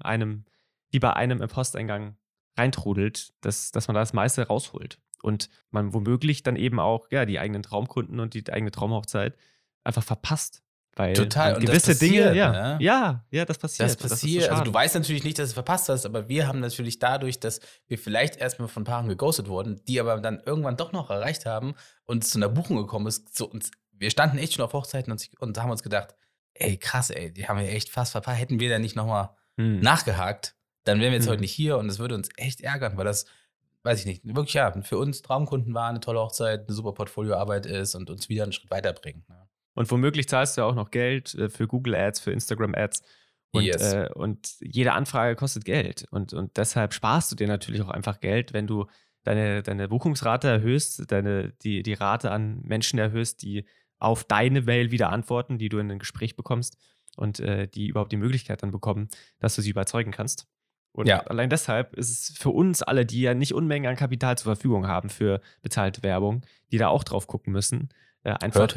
im Posteingang reintrudelt, dass man da das meiste rausholt. Und man womöglich dann eben auch die eigenen Traumkunden und die eigene Traumhochzeit einfach verpasst. Weil
total. Und
gewisse
das passiert,
Dinge,
ne?
Das passiert.
Das passiert. Also du weißt natürlich nicht, dass du verpasst hast, aber wir haben natürlich dadurch, dass wir vielleicht erstmal von Paaren geghostet wurden, die aber dann irgendwann doch noch erreicht haben und es zu einer Buchung gekommen ist, wir standen echt schon auf Hochzeiten und haben uns gedacht, ey, krass, ey, die haben wir echt fast verpasst. Hätten wir da nicht nochmal nachgehakt, dann wären wir jetzt heute nicht hier und es würde uns echt ärgern, weil das, weiß ich nicht, wirklich für uns Traumkunden war eine tolle Hochzeit, eine super Portfolioarbeit ist und uns wieder einen Schritt weiterbringt. Ne?
Und womöglich zahlst du ja auch noch Geld für Google Ads, für Instagram Ads. Und jede Anfrage kostet Geld. Und deshalb sparst du dir natürlich auch einfach Geld, wenn du deine Buchungsrate erhöhst, die Rate an Menschen erhöhst, die auf deine Mail wieder antworten, die du in ein Gespräch bekommst und die überhaupt die Möglichkeit dann bekommen, dass du sie überzeugen kannst. Und allein deshalb ist es für uns alle, die ja nicht Unmengen an Kapital zur Verfügung haben für bezahlte Werbung, die da auch drauf gucken müssen, einfach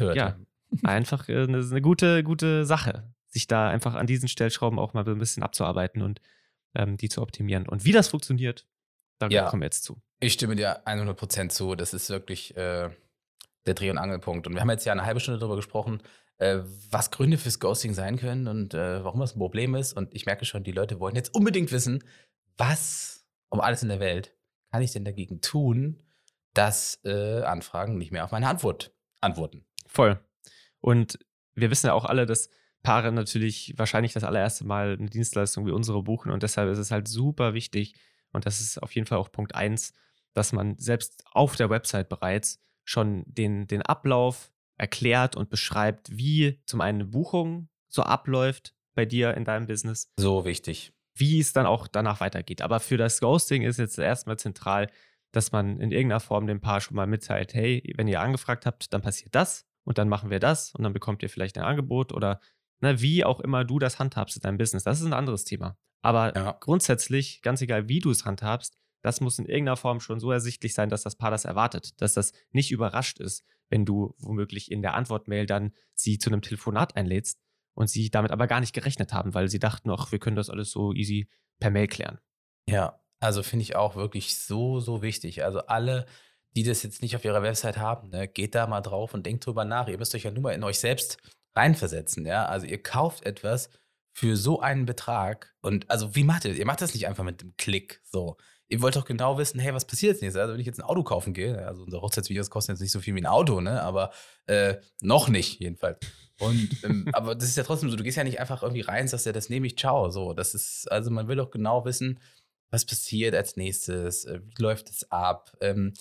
eine gute Sache, sich da einfach an diesen Stellschrauben auch mal ein bisschen abzuarbeiten und die zu optimieren. Und wie das funktioniert, da kommen wir jetzt zu.
Ich stimme dir 100% zu. Das ist wirklich der Dreh- und Angelpunkt. Und wir haben jetzt eine halbe Stunde darüber gesprochen, was Gründe fürs Ghosting sein können und warum das ein Problem ist. Und ich merke schon, die Leute wollen jetzt unbedingt wissen, was um alles in der Welt kann ich denn dagegen tun, dass Anfragen nicht mehr auf meine Antwort antworten.
Voll. Und wir wissen ja auch alle, dass Paare natürlich wahrscheinlich das allererste Mal eine Dienstleistung wie unsere buchen und deshalb ist es halt super wichtig und das ist auf jeden Fall auch Punkt 1, dass man selbst auf der Website bereits schon den Ablauf erklärt und beschreibt, wie zum einen eine Buchung so abläuft bei dir in deinem Business.
So wichtig.
Wie es dann auch danach weitergeht. Aber für das Ghosting ist jetzt erstmal zentral, dass man in irgendeiner Form dem Paar schon mal mitteilt, hey, wenn ihr angefragt habt, dann passiert das und dann machen wir das und dann bekommt ihr vielleicht ein Angebot oder wie auch immer du das handhabst in deinem Business. Das ist ein anderes Thema. Aber grundsätzlich, ganz egal wie du es handhabst, das muss in irgendeiner Form schon so ersichtlich sein, dass das Paar das erwartet, dass das nicht überrascht ist, wenn du womöglich in der Antwortmail dann sie zu einem Telefonat einlädst und sie damit aber gar nicht gerechnet haben, weil sie dachten, ach, wir können das alles so easy per Mail klären.
Ja, Also finde ich auch wirklich so, so wichtig. Also alle, die das jetzt nicht auf ihrer Website haben, ne, geht da mal drauf und denkt drüber nach. Ihr müsst euch ja nur mal in euch selbst reinversetzen, ja. Also ihr kauft etwas für so einen Betrag und also wie macht ihr das? Ihr macht das nicht einfach mit dem Klick so. Ihr wollt doch genau wissen, hey, was passiert jetzt nächstes? Also wenn ich jetzt ein Auto kaufen gehe, also unsere Hochzeitsvideos kosten jetzt nicht so viel wie ein Auto, ne, aber noch nicht jedenfalls. Und aber das ist ja trotzdem so, du gehst ja nicht einfach irgendwie rein, sagst ja, das nehme ich, ciao. So, das ist, also man will doch genau wissen, was passiert als nächstes, wie läuft es ab,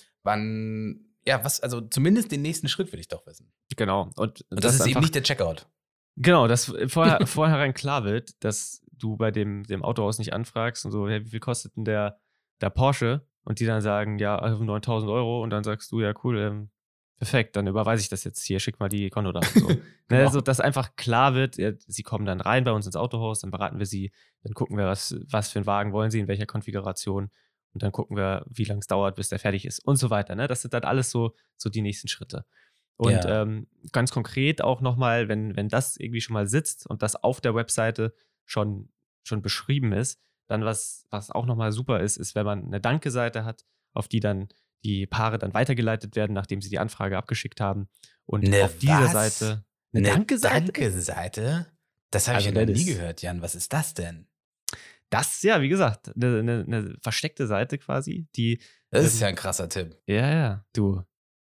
wann, ja, was, also zumindest den nächsten Schritt will ich doch wissen.
Genau.
Und das ist einfach, eben nicht der Checkout.
Genau, dass vornherein klar wird, dass du bei dem Autohaus nicht anfragst und so, hey, wie viel kostet denn der Porsche? Und die dann sagen, ja, 9.000 Euro. Und dann sagst du, ja, cool, perfekt, dann überweise ich das jetzt hier, schick mal die Kontodaten. So.
Genau.
Also, dass einfach klar wird, ja, sie kommen dann rein bei uns ins Autohaus, dann beraten wir sie, dann gucken wir, was für einen Wagen wollen sie, in welcher Konfiguration. Und dann gucken wir, wie lange es dauert, bis der fertig ist und so weiter. Ne? Das sind dann alles so die nächsten Schritte. Und
Ja.
ganz konkret auch nochmal, wenn das irgendwie schon mal sitzt und das auf der Webseite schon beschrieben ist, dann was auch nochmal super ist, wenn man eine Danke-Seite hat, auf die dann die Paare dann weitergeleitet werden, nachdem sie die Anfrage abgeschickt haben. Und
Ne
auf dieser
was?
Seite
Eine
Danke-Seite?
Danke-Seite? Das habe ich
Also
ja noch
das
nie
ist
gehört, Jan. Was ist das denn?
das, ja, wie gesagt, eine versteckte Seite quasi, die
Das ist ja ein krasser Tipp.
ja, du,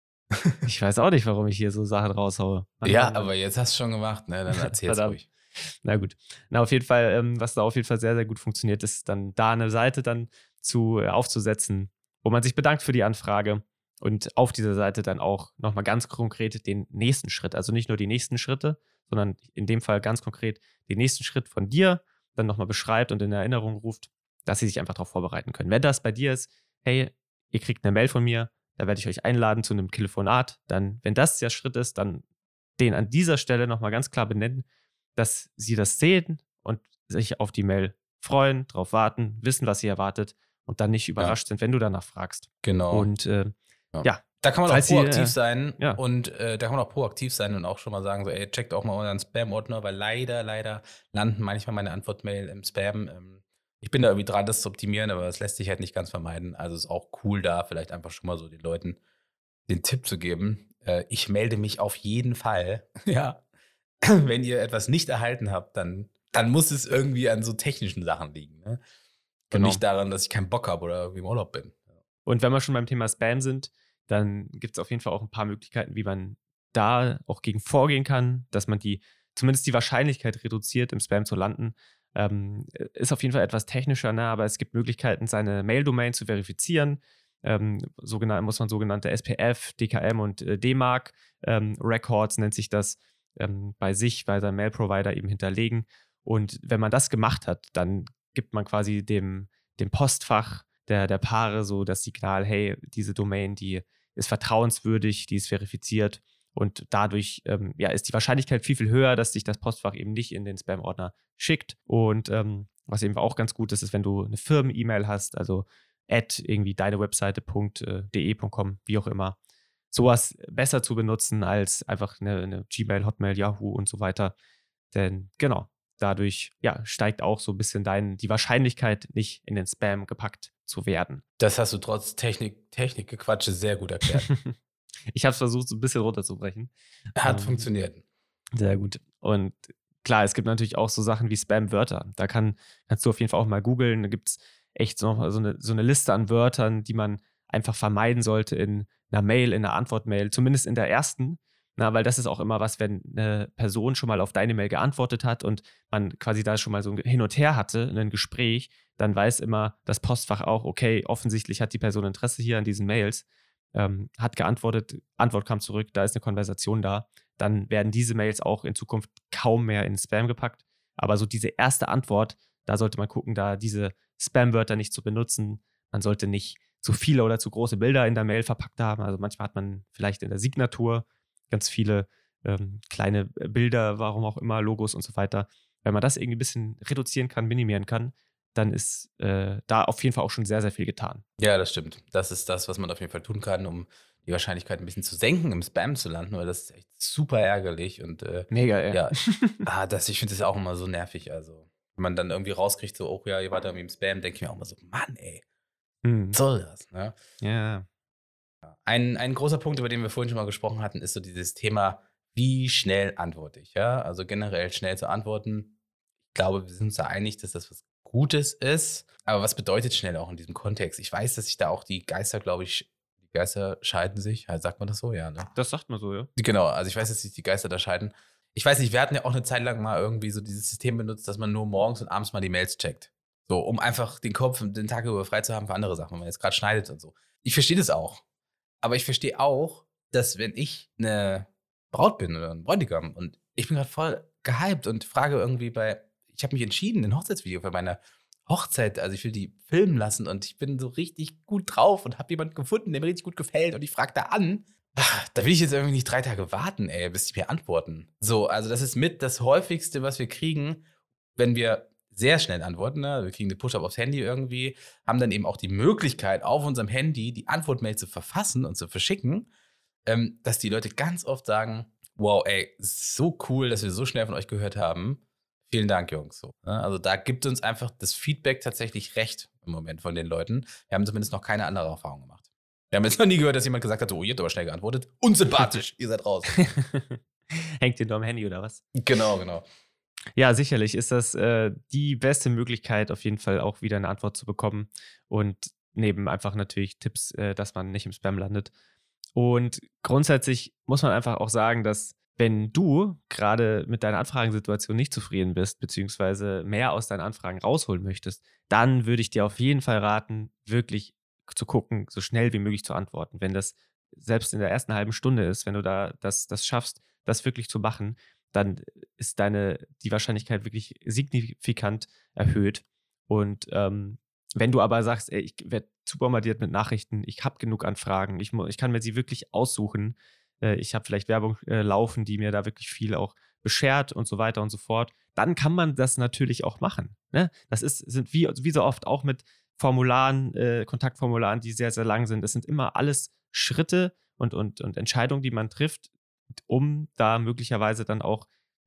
ich weiß auch nicht, warum ich hier so Sachen raushaue.
Ja, aber jetzt hast du schon gemacht, ne? Dann erzähl's
Verdammt.
ruhig.
Na gut. Na, auf jeden Fall, was da auf jeden Fall sehr, sehr gut funktioniert, ist dann da eine Seite dann aufzusetzen, wo man sich bedankt für die Anfrage und auf dieser Seite dann auch nochmal ganz konkret den nächsten Schritt, also nicht nur die nächsten Schritte, sondern in dem Fall ganz konkret den nächsten Schritt von dir dann nochmal beschreibt und in Erinnerung ruft, dass sie sich einfach darauf vorbereiten können. Wenn das bei dir ist, hey, ihr kriegt eine Mail von mir, da werde ich euch einladen zu einem Telefonat, dann, wenn das der Schritt ist, dann den an dieser Stelle nochmal ganz klar benennen, dass sie das sehen und sich auf die Mail freuen, drauf warten, wissen, was sie erwartet und dann nicht überrascht sind, wenn du danach fragst.
Genau.
Und ja.
Da kann man auch
Falls Sie,
proaktiv sein
ja.
und da kann man auch proaktiv sein und auch schon mal sagen, so, ey, checkt auch mal euren Spam-Ordner, weil leider landen manchmal meine Antwortmail im Spam. Ich bin da irgendwie dran, das zu optimieren, aber das lässt sich halt nicht ganz vermeiden. Also ist auch cool, da vielleicht einfach schon mal so den Leuten den Tipp zu geben. Ich melde mich auf jeden Fall. Ja. Wenn ihr etwas nicht erhalten habt, dann muss es irgendwie an so technischen Sachen liegen. Ne? Und
Genau.
nicht daran, dass ich keinen Bock habe oder irgendwie im Urlaub bin.
Und wenn wir schon beim Thema Spam sind, dann gibt es auf jeden Fall auch ein paar Möglichkeiten, wie man da auch gegen vorgehen kann, dass man zumindest die Wahrscheinlichkeit reduziert, im Spam zu landen. Ist auf jeden Fall etwas technischer, ne? Aber es gibt Möglichkeiten, seine Mail-Domain zu verifizieren. Muss man sogenannte SPF, DKM und DMARC Records, nennt sich das, bei seinem Mail-Provider eben hinterlegen. Und wenn man das gemacht hat, dann gibt man quasi dem Postfach der Paare so das Signal, hey, diese Domain, die ist vertrauenswürdig, die ist verifiziert und dadurch ist die Wahrscheinlichkeit viel, viel höher, dass dich das Postfach eben nicht in den Spam-Ordner schickt. Und was eben auch ganz gut ist, wenn du eine Firmen-E-Mail hast, also irgendwie deinewebseite.de.com, wie auch immer, sowas besser zu benutzen als einfach eine Gmail, Hotmail, Yahoo und so weiter. Denn genau, dadurch steigt auch so ein bisschen die Wahrscheinlichkeit, nicht in den Spam gepackt zu werden.
Das hast du trotz Technikgequatsche sehr gut erklärt.
Ich habe es versucht, so ein bisschen runterzubrechen.
Hat funktioniert.
Sehr gut. Und klar, es gibt natürlich auch so Sachen wie Spam-Wörter. Da kannst du auf jeden Fall auch mal googeln. Da gibt es echt so eine Liste an Wörtern, die man einfach vermeiden sollte in einer Mail, in einer Antwortmail, zumindest in der ersten. Weil das ist auch immer was, wenn eine Person schon mal auf deine Mail geantwortet hat und man quasi da schon mal so ein Hin und Her hatte, ein Gespräch, dann weiß immer das Postfach auch, okay, offensichtlich hat die Person Interesse hier an diesen Mails, hat geantwortet, Antwort kam zurück, da ist eine Konversation da, dann werden diese Mails auch in Zukunft kaum mehr in Spam gepackt. Aber so diese erste Antwort, da sollte man gucken, da diese Spam-Wörter nicht zu benutzen. Man sollte nicht zu viele oder zu große Bilder in der Mail verpackt haben. Also manchmal hat man vielleicht in der Signatur ganz viele kleine Bilder, warum auch immer, Logos und so weiter. Wenn man das irgendwie ein bisschen reduzieren kann, minimieren kann, dann ist da auf jeden Fall auch schon sehr, sehr viel getan.
Ja, das stimmt. Das ist das, was man auf jeden Fall tun kann, um die Wahrscheinlichkeit ein bisschen zu senken, im Spam zu landen, weil das ist echt super ärgerlich. Und
mega, ey.
Ja, ich finde das auch immer so nervig. Also, wenn man dann irgendwie rauskriegt, so, oh ja, ihr wart irgendwie im Spam, denke ich mir auch immer so, Mann, ey,
Mhm.
Soll das, ne?
Ja.
Ein großer Punkt, über den wir vorhin schon mal gesprochen hatten, ist so dieses Thema, wie schnell antworte ich, ja? Also, generell schnell zu antworten. Ich glaube, wir sind uns da einig, dass das was Gutes ist. Aber was bedeutet schnell auch in diesem Kontext? Ich weiß, dass sich da auch die Geister, glaube ich, die Geister scheiden sich. Ja, sagt man das so? Ja, ne?
Das sagt man so, ja.
Genau, also ich weiß, dass sich die Geister da scheiden. Ich weiß nicht, wir hatten ja auch eine Zeit lang mal irgendwie so dieses System benutzt, dass man nur morgens und abends mal die Mails checkt. So, um einfach den Kopf und den Tag über frei zu haben für andere Sachen, wenn man jetzt gerade schneidet und so. Ich verstehe das auch. Aber ich verstehe auch, dass wenn ich eine Braut bin oder ein Bräutigam und ich bin gerade voll gehypt und frage irgendwie ich habe mich entschieden, ein Hochzeitsvideo für meine Hochzeit, also ich will die filmen lassen und ich bin so richtig gut drauf und habe jemanden gefunden, der mir richtig gut gefällt und ich frage da an. Da will ich jetzt irgendwie nicht 3 Tage warten, ey, bis die mir antworten. So, also das ist mit das Häufigste, was wir kriegen, wenn wir sehr schnell antworten. Ne? Wir kriegen den Push-Up aufs Handy irgendwie, haben dann eben auch die Möglichkeit, auf unserem Handy die Antwortmail zu verfassen und zu verschicken, dass die Leute ganz oft sagen, wow, ey, so cool, dass wir so schnell von euch gehört haben. Vielen Dank, Jungs. So, ne? Also da gibt uns einfach das Feedback tatsächlich recht im Moment von den Leuten. Wir haben zumindest noch keine andere Erfahrung gemacht. Wir haben jetzt noch nie gehört, dass jemand gesagt hat, oh, ihr habt aber schnell geantwortet. Unsympathisch, ihr seid raus.
Hängt dir nur am Handy oder was?
Genau.
Ja, sicherlich ist das die beste Möglichkeit, auf jeden Fall auch wieder eine Antwort zu bekommen. Und neben einfach natürlich Tipps, dass man nicht im Spam landet. Und grundsätzlich muss man einfach auch sagen, dass wenn du gerade mit deiner Anfragensituation nicht zufrieden bist, beziehungsweise mehr aus deinen Anfragen rausholen möchtest, dann würde ich dir auf jeden Fall raten, wirklich zu gucken, so schnell wie möglich zu antworten. Wenn das selbst in der ersten halben Stunde ist, wenn du da das schaffst, das wirklich zu machen, dann ist die Wahrscheinlichkeit wirklich signifikant erhöht. Und wenn du aber sagst, ey, ich werde zu bombardiert mit Nachrichten, ich habe genug Anfragen, ich kann mir sie wirklich aussuchen, ich habe vielleicht Werbung laufen, die mir da wirklich viel auch beschert und so weiter und so fort, dann kann man das natürlich auch machen. Ne? Das sind wie so oft auch mit Formularen, Kontaktformularen, die sehr, sehr lang sind. Das sind immer alles Schritte und Entscheidungen, die man trifft, um da möglicherweise dann auch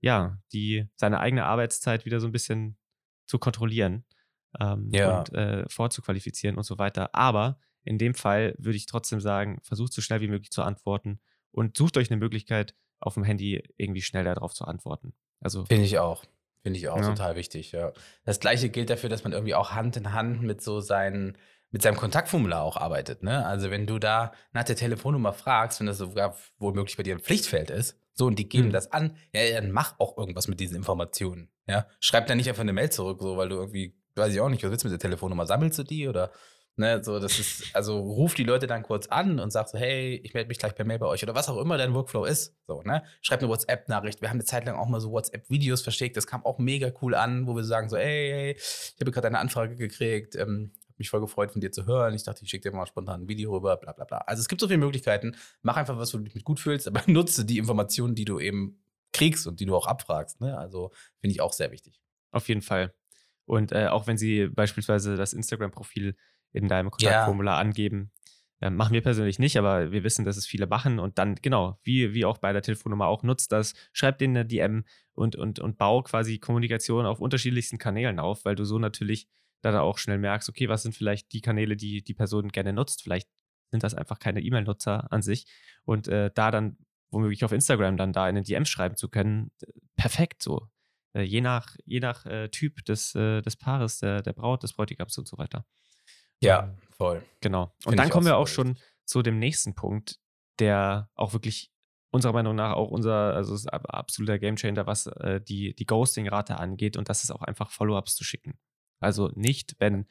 seine eigene Arbeitszeit wieder so ein bisschen zu kontrollieren
Ja.
und vorzuqualifizieren und so weiter. Aber in dem Fall würde ich trotzdem sagen, versucht so schnell wie möglich zu antworten und sucht euch eine Möglichkeit, auf dem Handy irgendwie schnell darauf zu antworten. Also,
Finde ich auch.
ja.
Total wichtig, ja. Das Gleiche gilt dafür, dass man irgendwie auch Hand in Hand mit mit seinem Kontaktformular auch arbeitet, ne? Also, wenn du da nach der Telefonnummer fragst, wenn das sogar womöglich bei dir ein Pflichtfeld ist, so und die geben das an, ja, dann mach auch irgendwas mit diesen Informationen, ja? Schreib dann nicht einfach eine Mail zurück, so, weil du irgendwie, weiß ich auch nicht, was willst du mit der Telefonnummer? Sammelst du die oder, ne, so, das ist, also ruf die Leute dann kurz an und sag so, hey, ich melde mich gleich per Mail bei euch oder was auch immer dein Workflow ist, so, ne? Schreib eine WhatsApp-Nachricht. Wir haben eine Zeit lang auch mal so WhatsApp-Videos verschickt, das kam auch mega cool an, wo wir sagen so, hey, ich habe gerade eine Anfrage gekriegt, hab mich voll gefreut, von dir zu hören. Ich dachte, ich schicke dir mal spontan ein Video rüber, bla bla bla. Also es gibt so viele Möglichkeiten. Mach einfach was, wo du dich mit gut fühlst, aber nutze die Informationen, die du eben kriegst und die du auch abfragst, ne? Also finde ich auch sehr wichtig.
Auf jeden Fall. Und auch wenn sie beispielsweise das Instagram-Profil in deinem Kontaktformular angeben, machen wir persönlich nicht, aber wir wissen, dass es viele machen und dann, genau, wie auch bei der Telefonnummer auch, nutzt das, schreib denen eine DM und bau quasi Kommunikation auf unterschiedlichsten Kanälen auf, weil du so natürlich dann auch schnell merkst, okay, was sind vielleicht die Kanäle, die die Person gerne nutzt, vielleicht sind das einfach keine E-Mail-Nutzer an sich und da dann womöglich auf Instagram dann da in den DMs schreiben zu können, perfekt so. Je nach Typ des Paares, der Braut, des Bräutigams und so weiter.
Ja, voll.
Genau. Und
Finde
dann
ich
kommen wir
super
auch schon
wichtig.
zu dem nächsten Punkt, der auch wirklich unserer Meinung nach auch also ist absoluter Gamechanger, was die Ghosting-Rate angeht. Und das ist auch einfach Follow-ups zu schicken. Also nicht, wenn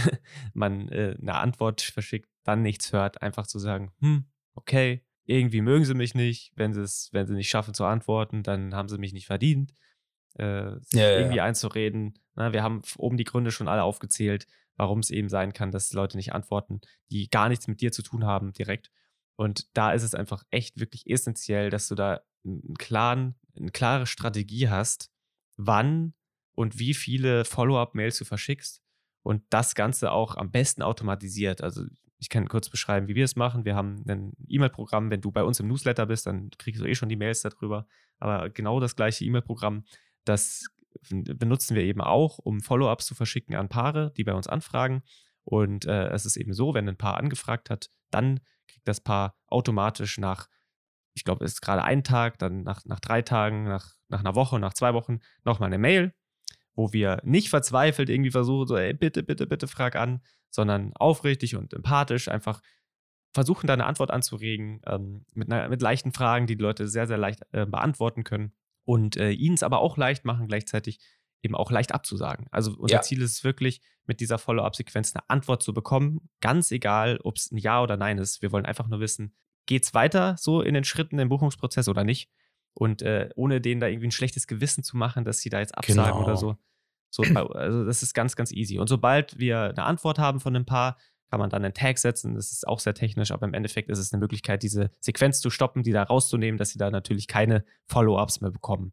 man eine Antwort verschickt, dann nichts hört, einfach zu sagen, okay, irgendwie mögen sie mich nicht. Wenn sie nicht schaffen zu antworten, dann haben sie mich nicht verdient. Sich irgendwie einzureden. Na, wir haben oben die Gründe schon alle aufgezählt, warum es eben sein kann, dass Leute nicht antworten, die gar nichts mit dir zu tun haben direkt. Und da ist es einfach echt wirklich essentiell, dass du da eine klare Strategie hast, wann und wie viele Follow-up-Mails du verschickst und das Ganze auch am besten automatisiert. Also ich kann kurz beschreiben, wie wir es machen. Wir haben ein E-Mail-Programm. Wenn du bei uns im Newsletter bist, dann kriegst du schon die Mails darüber. Aber genau das gleiche E-Mail-Programm, das benutzen wir eben auch, um Follow-ups zu verschicken an Paare, die bei uns anfragen. Und es ist eben so, wenn ein Paar angefragt hat, dann kriegt das Paar automatisch nach, ich glaube, es ist gerade ein Tag, dann nach 3 Tagen, nach einer Woche, nach 2 Wochen nochmal eine Mail, wo wir nicht verzweifelt irgendwie versuchen, so, ey, bitte, bitte, bitte frag an, sondern aufrichtig und empathisch einfach versuchen, da eine Antwort anzuregen, mit leichten Fragen, die Leute sehr, sehr leicht beantworten können und ihnen es aber auch leicht machen, gleichzeitig eben auch leicht abzusagen. Also unser Ziel ist es wirklich, mit dieser Follow-up-Sequenz eine Antwort zu bekommen, ganz egal, ob es ein Ja oder Nein ist. Wir wollen einfach nur wissen, geht es weiter so in den Schritten im Buchungsprozess oder nicht? Und ohne denen da irgendwie ein schlechtes Gewissen zu machen, dass sie da jetzt absagen oder so. Also das ist ganz, ganz easy. Und sobald wir eine Antwort haben von einem Paar, kann man dann einen Tag setzen. Das ist auch sehr technisch, aber im Endeffekt ist es eine Möglichkeit, diese Sequenz zu stoppen, die da rauszunehmen, dass sie da natürlich keine Follow-ups mehr bekommen,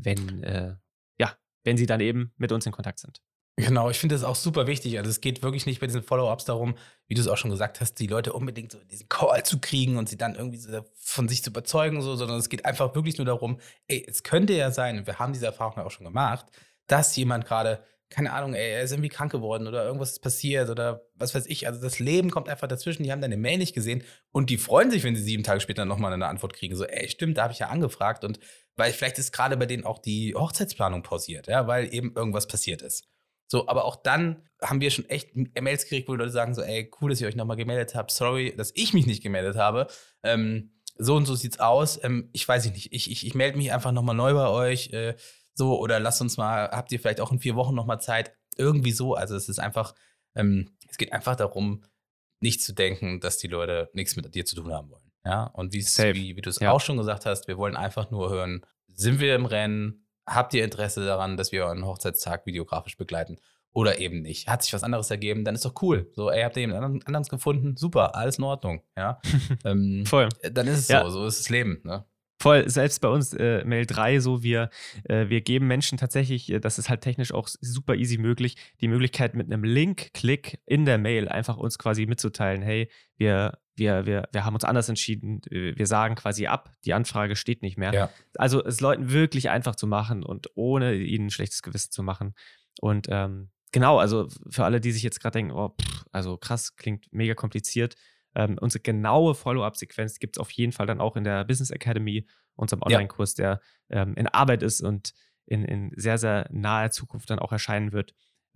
wenn sie dann eben mit uns in Kontakt sind.
Genau, ich finde das auch super wichtig. Also es geht wirklich nicht bei diesen Follow-ups darum, wie du es auch schon gesagt hast, die Leute unbedingt so in diesen Call zu kriegen und sie dann irgendwie so von sich zu überzeugen, so, sondern es geht einfach wirklich nur darum, ey, es könnte ja sein, und wir haben diese Erfahrung ja auch schon gemacht, dass jemand gerade, keine Ahnung, ey, er ist irgendwie krank geworden oder irgendwas ist passiert oder was weiß ich. Also das Leben kommt einfach dazwischen, die haben deine Mail nicht gesehen und die freuen sich, wenn sie 7 Tage später nochmal eine Antwort kriegen. So, ey, stimmt, da habe ich ja angefragt und weil vielleicht ist gerade bei denen auch die Hochzeitsplanung pausiert, ja, weil eben irgendwas passiert ist. So, aber auch dann haben wir schon echt Mails gekriegt, wo die Leute sagen so, ey, cool, dass ihr euch nochmal gemeldet habt. Sorry, dass ich mich nicht gemeldet habe. So und so sieht's aus. Ich weiß nicht, ich melde mich einfach nochmal neu bei euch. So, oder lasst uns mal, habt ihr vielleicht auch in 4 Wochen nochmal Zeit? Irgendwie so. Also es ist einfach, es geht einfach darum, nicht zu denken, dass die Leute nichts mit dir zu tun haben wollen. Ja, und wie du es auch schon gesagt hast, wir wollen einfach nur hören, sind wir im Rennen? Habt ihr Interesse daran, dass wir euren Hochzeitstag videografisch begleiten? Oder eben nicht? Hat sich was anderes ergeben, dann ist doch cool. So, ey, habt ihr jemand anderes gefunden? Super, alles in Ordnung. Ja?
Voll.
Dann ist es so ist das Leben. Ne?
Voll, selbst bei uns, Mail 3, so wir geben Menschen tatsächlich, das ist halt technisch auch super easy möglich, die Möglichkeit mit einem Link-Klick in der Mail einfach uns quasi mitzuteilen, hey, wir haben uns anders entschieden, wir sagen quasi ab, die Anfrage steht nicht mehr.
Ja.
Also es Leuten wirklich einfach zu machen und ohne ihnen ein schlechtes Gewissen zu machen. Und genau, also für alle, die sich jetzt gerade denken, also krass, klingt mega kompliziert, unsere genaue Follow-up-Sequenz gibt es auf jeden Fall dann auch in der Business Academy, unserem Online-Kurs, der in Arbeit ist und in sehr, sehr naher Zukunft dann auch erscheinen wird.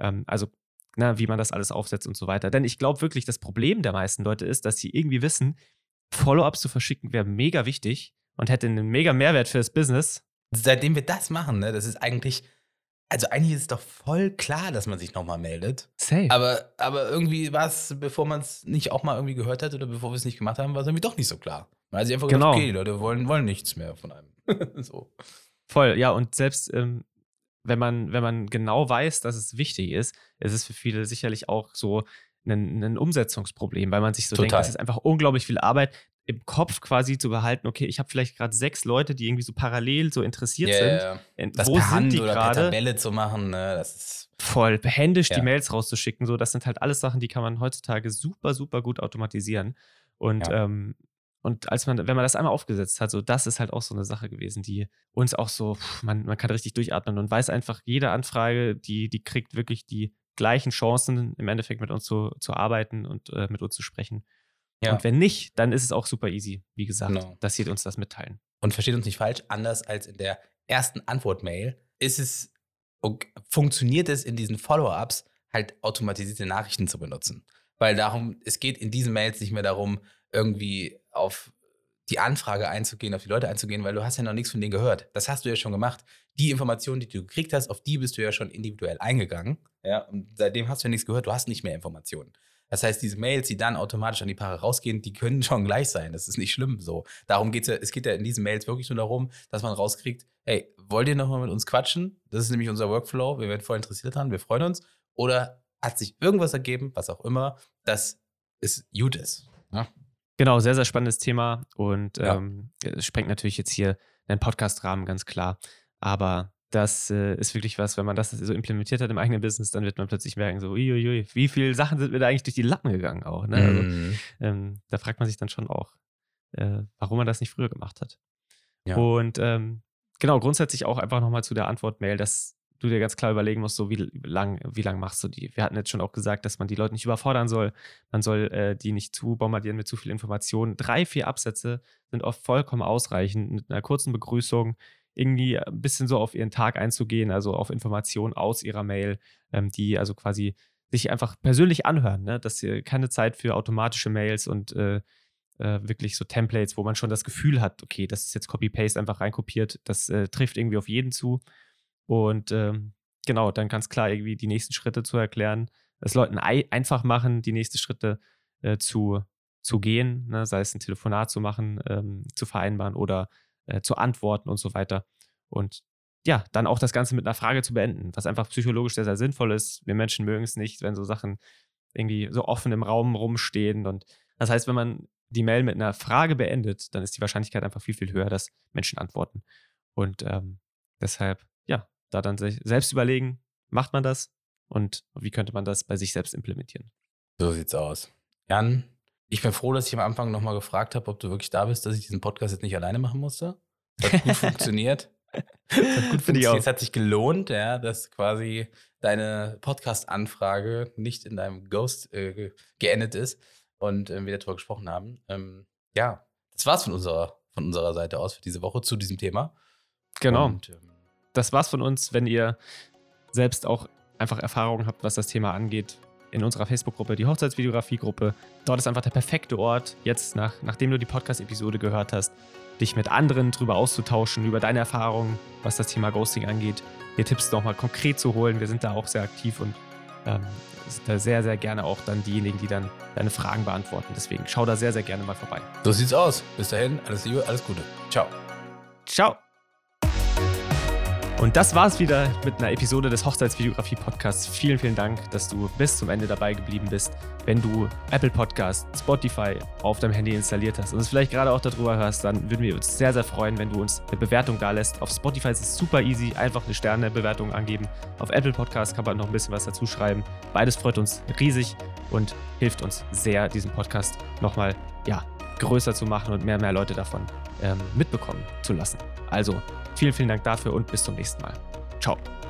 Wie man das alles aufsetzt und so weiter. Denn ich glaube wirklich, das Problem der meisten Leute ist, dass sie irgendwie wissen, Follow-ups zu verschicken wäre mega wichtig und hätte einen mega Mehrwert für das Business.
Seitdem wir das machen, ne, das ist eigentlich ist es doch voll klar, dass man sich nochmal meldet.
Safe.
Aber irgendwie war es, bevor man es nicht auch mal irgendwie gehört hat oder bevor wir es nicht gemacht haben, war es irgendwie doch nicht so klar. Man hat sich einfach gedacht, okay, die Leute wollen nichts mehr von einem. So.
Voll, ja, und selbst wenn man genau weiß, dass es wichtig ist es für viele sicherlich auch so ein Umsetzungsproblem, weil man sich so denkt, das ist einfach unglaublich viel Arbeit, im Kopf quasi zu behalten, okay, ich habe vielleicht gerade 6 Leute, die irgendwie so parallel so interessiert sind.
Das
wo
per Hand
sind die
oder
gerade?
per Tabelle zu machen, ne, das ist
voll händisch die Mails rauszuschicken, so, das sind halt alles Sachen, die kann man heutzutage super, super gut automatisieren. Und wenn man das einmal aufgesetzt hat, so, das ist halt auch so eine Sache gewesen, die uns auch so, man kann richtig durchatmen und weiß einfach, jede Anfrage, die kriegt wirklich die gleichen Chancen, im Endeffekt mit uns zu arbeiten und mit uns zu sprechen. Ja. Und wenn nicht, dann ist es auch super easy, wie gesagt, dass sie uns das mitteilen.
Und versteht uns nicht falsch, anders als in der ersten Antwort-Mail funktioniert es in diesen Follow-ups halt automatisierte Nachrichten zu benutzen. Weil es geht in diesen Mails nicht mehr darum, irgendwie auf die Anfrage einzugehen, auf die Leute einzugehen, weil du hast ja noch nichts von denen gehört. Das hast du ja schon gemacht. Die Informationen, die du gekriegt hast, auf die bist du ja schon individuell eingegangen. Ja, und seitdem hast du ja nichts gehört, du hast nicht mehr Informationen. Das heißt, diese Mails, die dann automatisch an die Paare rausgehen, die können schon gleich sein. Das ist nicht schlimm so. Darum geht's ja, es geht ja in diesen Mails wirklich nur darum, dass man rauskriegt, hey, wollt ihr nochmal mit uns quatschen? Das ist nämlich unser Workflow, wir werden voll interessiert daran, wir freuen uns. Oder hat sich irgendwas ergeben, was auch immer, dass es gut ist. Ja?
Genau, sehr, sehr spannendes Thema und es sprengt natürlich jetzt hier einen Podcast-Rahmen, ganz klar. Aber das ist wirklich was, wenn man das so implementiert hat im eigenen Business, dann wird man plötzlich merken, so, uiuiui, wie viele Sachen sind mir da eigentlich durch die Lappen gegangen auch. Ne? Also, da fragt man sich dann schon auch, warum man das nicht früher gemacht hat. Ja. Und genau, grundsätzlich auch einfach nochmal zu der Antwort-Mail, dass du dir ganz klar überlegen musst, so wie lang machst du die. Wir hatten jetzt schon auch gesagt, dass man die Leute nicht überfordern soll. Man soll die nicht zu bombardieren mit zu viel Informationen. 3, 4 Absätze sind oft vollkommen ausreichend. Mit einer kurzen Begrüßung irgendwie ein bisschen so auf ihren Tag einzugehen, also auf Informationen aus ihrer Mail, die also quasi sich einfach persönlich anhören, ne? Dass ihr keine Zeit für automatische Mails und wirklich so Templates, wo man schon das Gefühl hat, okay, das ist jetzt Copy-Paste einfach reinkopiert, das trifft irgendwie auf jeden zu. Und genau, dann ganz klar irgendwie die nächsten Schritte zu erklären, es Leuten einfach machen, die nächsten Schritte zu gehen, ne? Sei es ein Telefonat zu machen, zu vereinbaren oder zu antworten und so weiter. Und ja, dann auch das Ganze mit einer Frage zu beenden, was einfach psychologisch sehr, sehr sinnvoll ist. Wir Menschen mögen es nicht, wenn so Sachen irgendwie so offen im Raum rumstehen. Und das heißt, wenn man die Mail mit einer Frage beendet, dann ist die Wahrscheinlichkeit einfach viel, viel höher, dass Menschen antworten. Und deshalb, ja, da dann sich selbst überlegen, macht man das und wie könnte man das bei sich selbst implementieren.
So sieht's aus. Jan, ich bin froh, dass ich am Anfang nochmal gefragt habe, ob du wirklich da bist, dass ich diesen Podcast jetzt nicht alleine machen musste. Das hat gut funktioniert. Es hat sich gelohnt, ja, dass quasi deine Podcast-Anfrage nicht in deinem Ghost geendet ist und wir darüber gesprochen haben. Ja, das war's von unserer Seite aus für diese Woche zu diesem Thema.
Genau.
Und,
das war's von uns. Wenn ihr selbst auch einfach Erfahrungen habt, was das Thema angeht, in unserer Facebook-Gruppe, die Hochzeitsvideografie-Gruppe. Dort ist einfach der perfekte Ort, jetzt, nachdem du die Podcast-Episode gehört hast, dich mit anderen drüber auszutauschen, über deine Erfahrungen, was das Thema Ghosting angeht, dir Tipps nochmal konkret zu holen. Wir sind da auch sehr aktiv und sind da sehr, sehr gerne auch dann diejenigen, die dann deine Fragen beantworten. Deswegen schau da sehr, sehr gerne mal vorbei.
So sieht's aus. Bis dahin, alles Liebe, alles Gute. Ciao.
Ciao. Und das war's wieder mit einer Episode des Hochzeitsvideografie-Podcasts. Vielen, vielen Dank, dass du bis zum Ende dabei geblieben bist. Wenn du Apple Podcast, Spotify auf deinem Handy installiert hast und es vielleicht gerade auch darüber hörst, dann würden wir uns sehr, sehr freuen, wenn du uns eine Bewertung da lässt. Auf Spotify ist es super easy, einfach eine Sternebewertung angeben. Auf Apple Podcast kann man noch ein bisschen was dazu schreiben. Beides freut uns riesig und hilft uns sehr, diesen Podcast nochmal größer zu machen und mehr Leute davon mitbekommen zu lassen. Also, vielen, vielen Dank dafür und bis zum nächsten Mal. Ciao.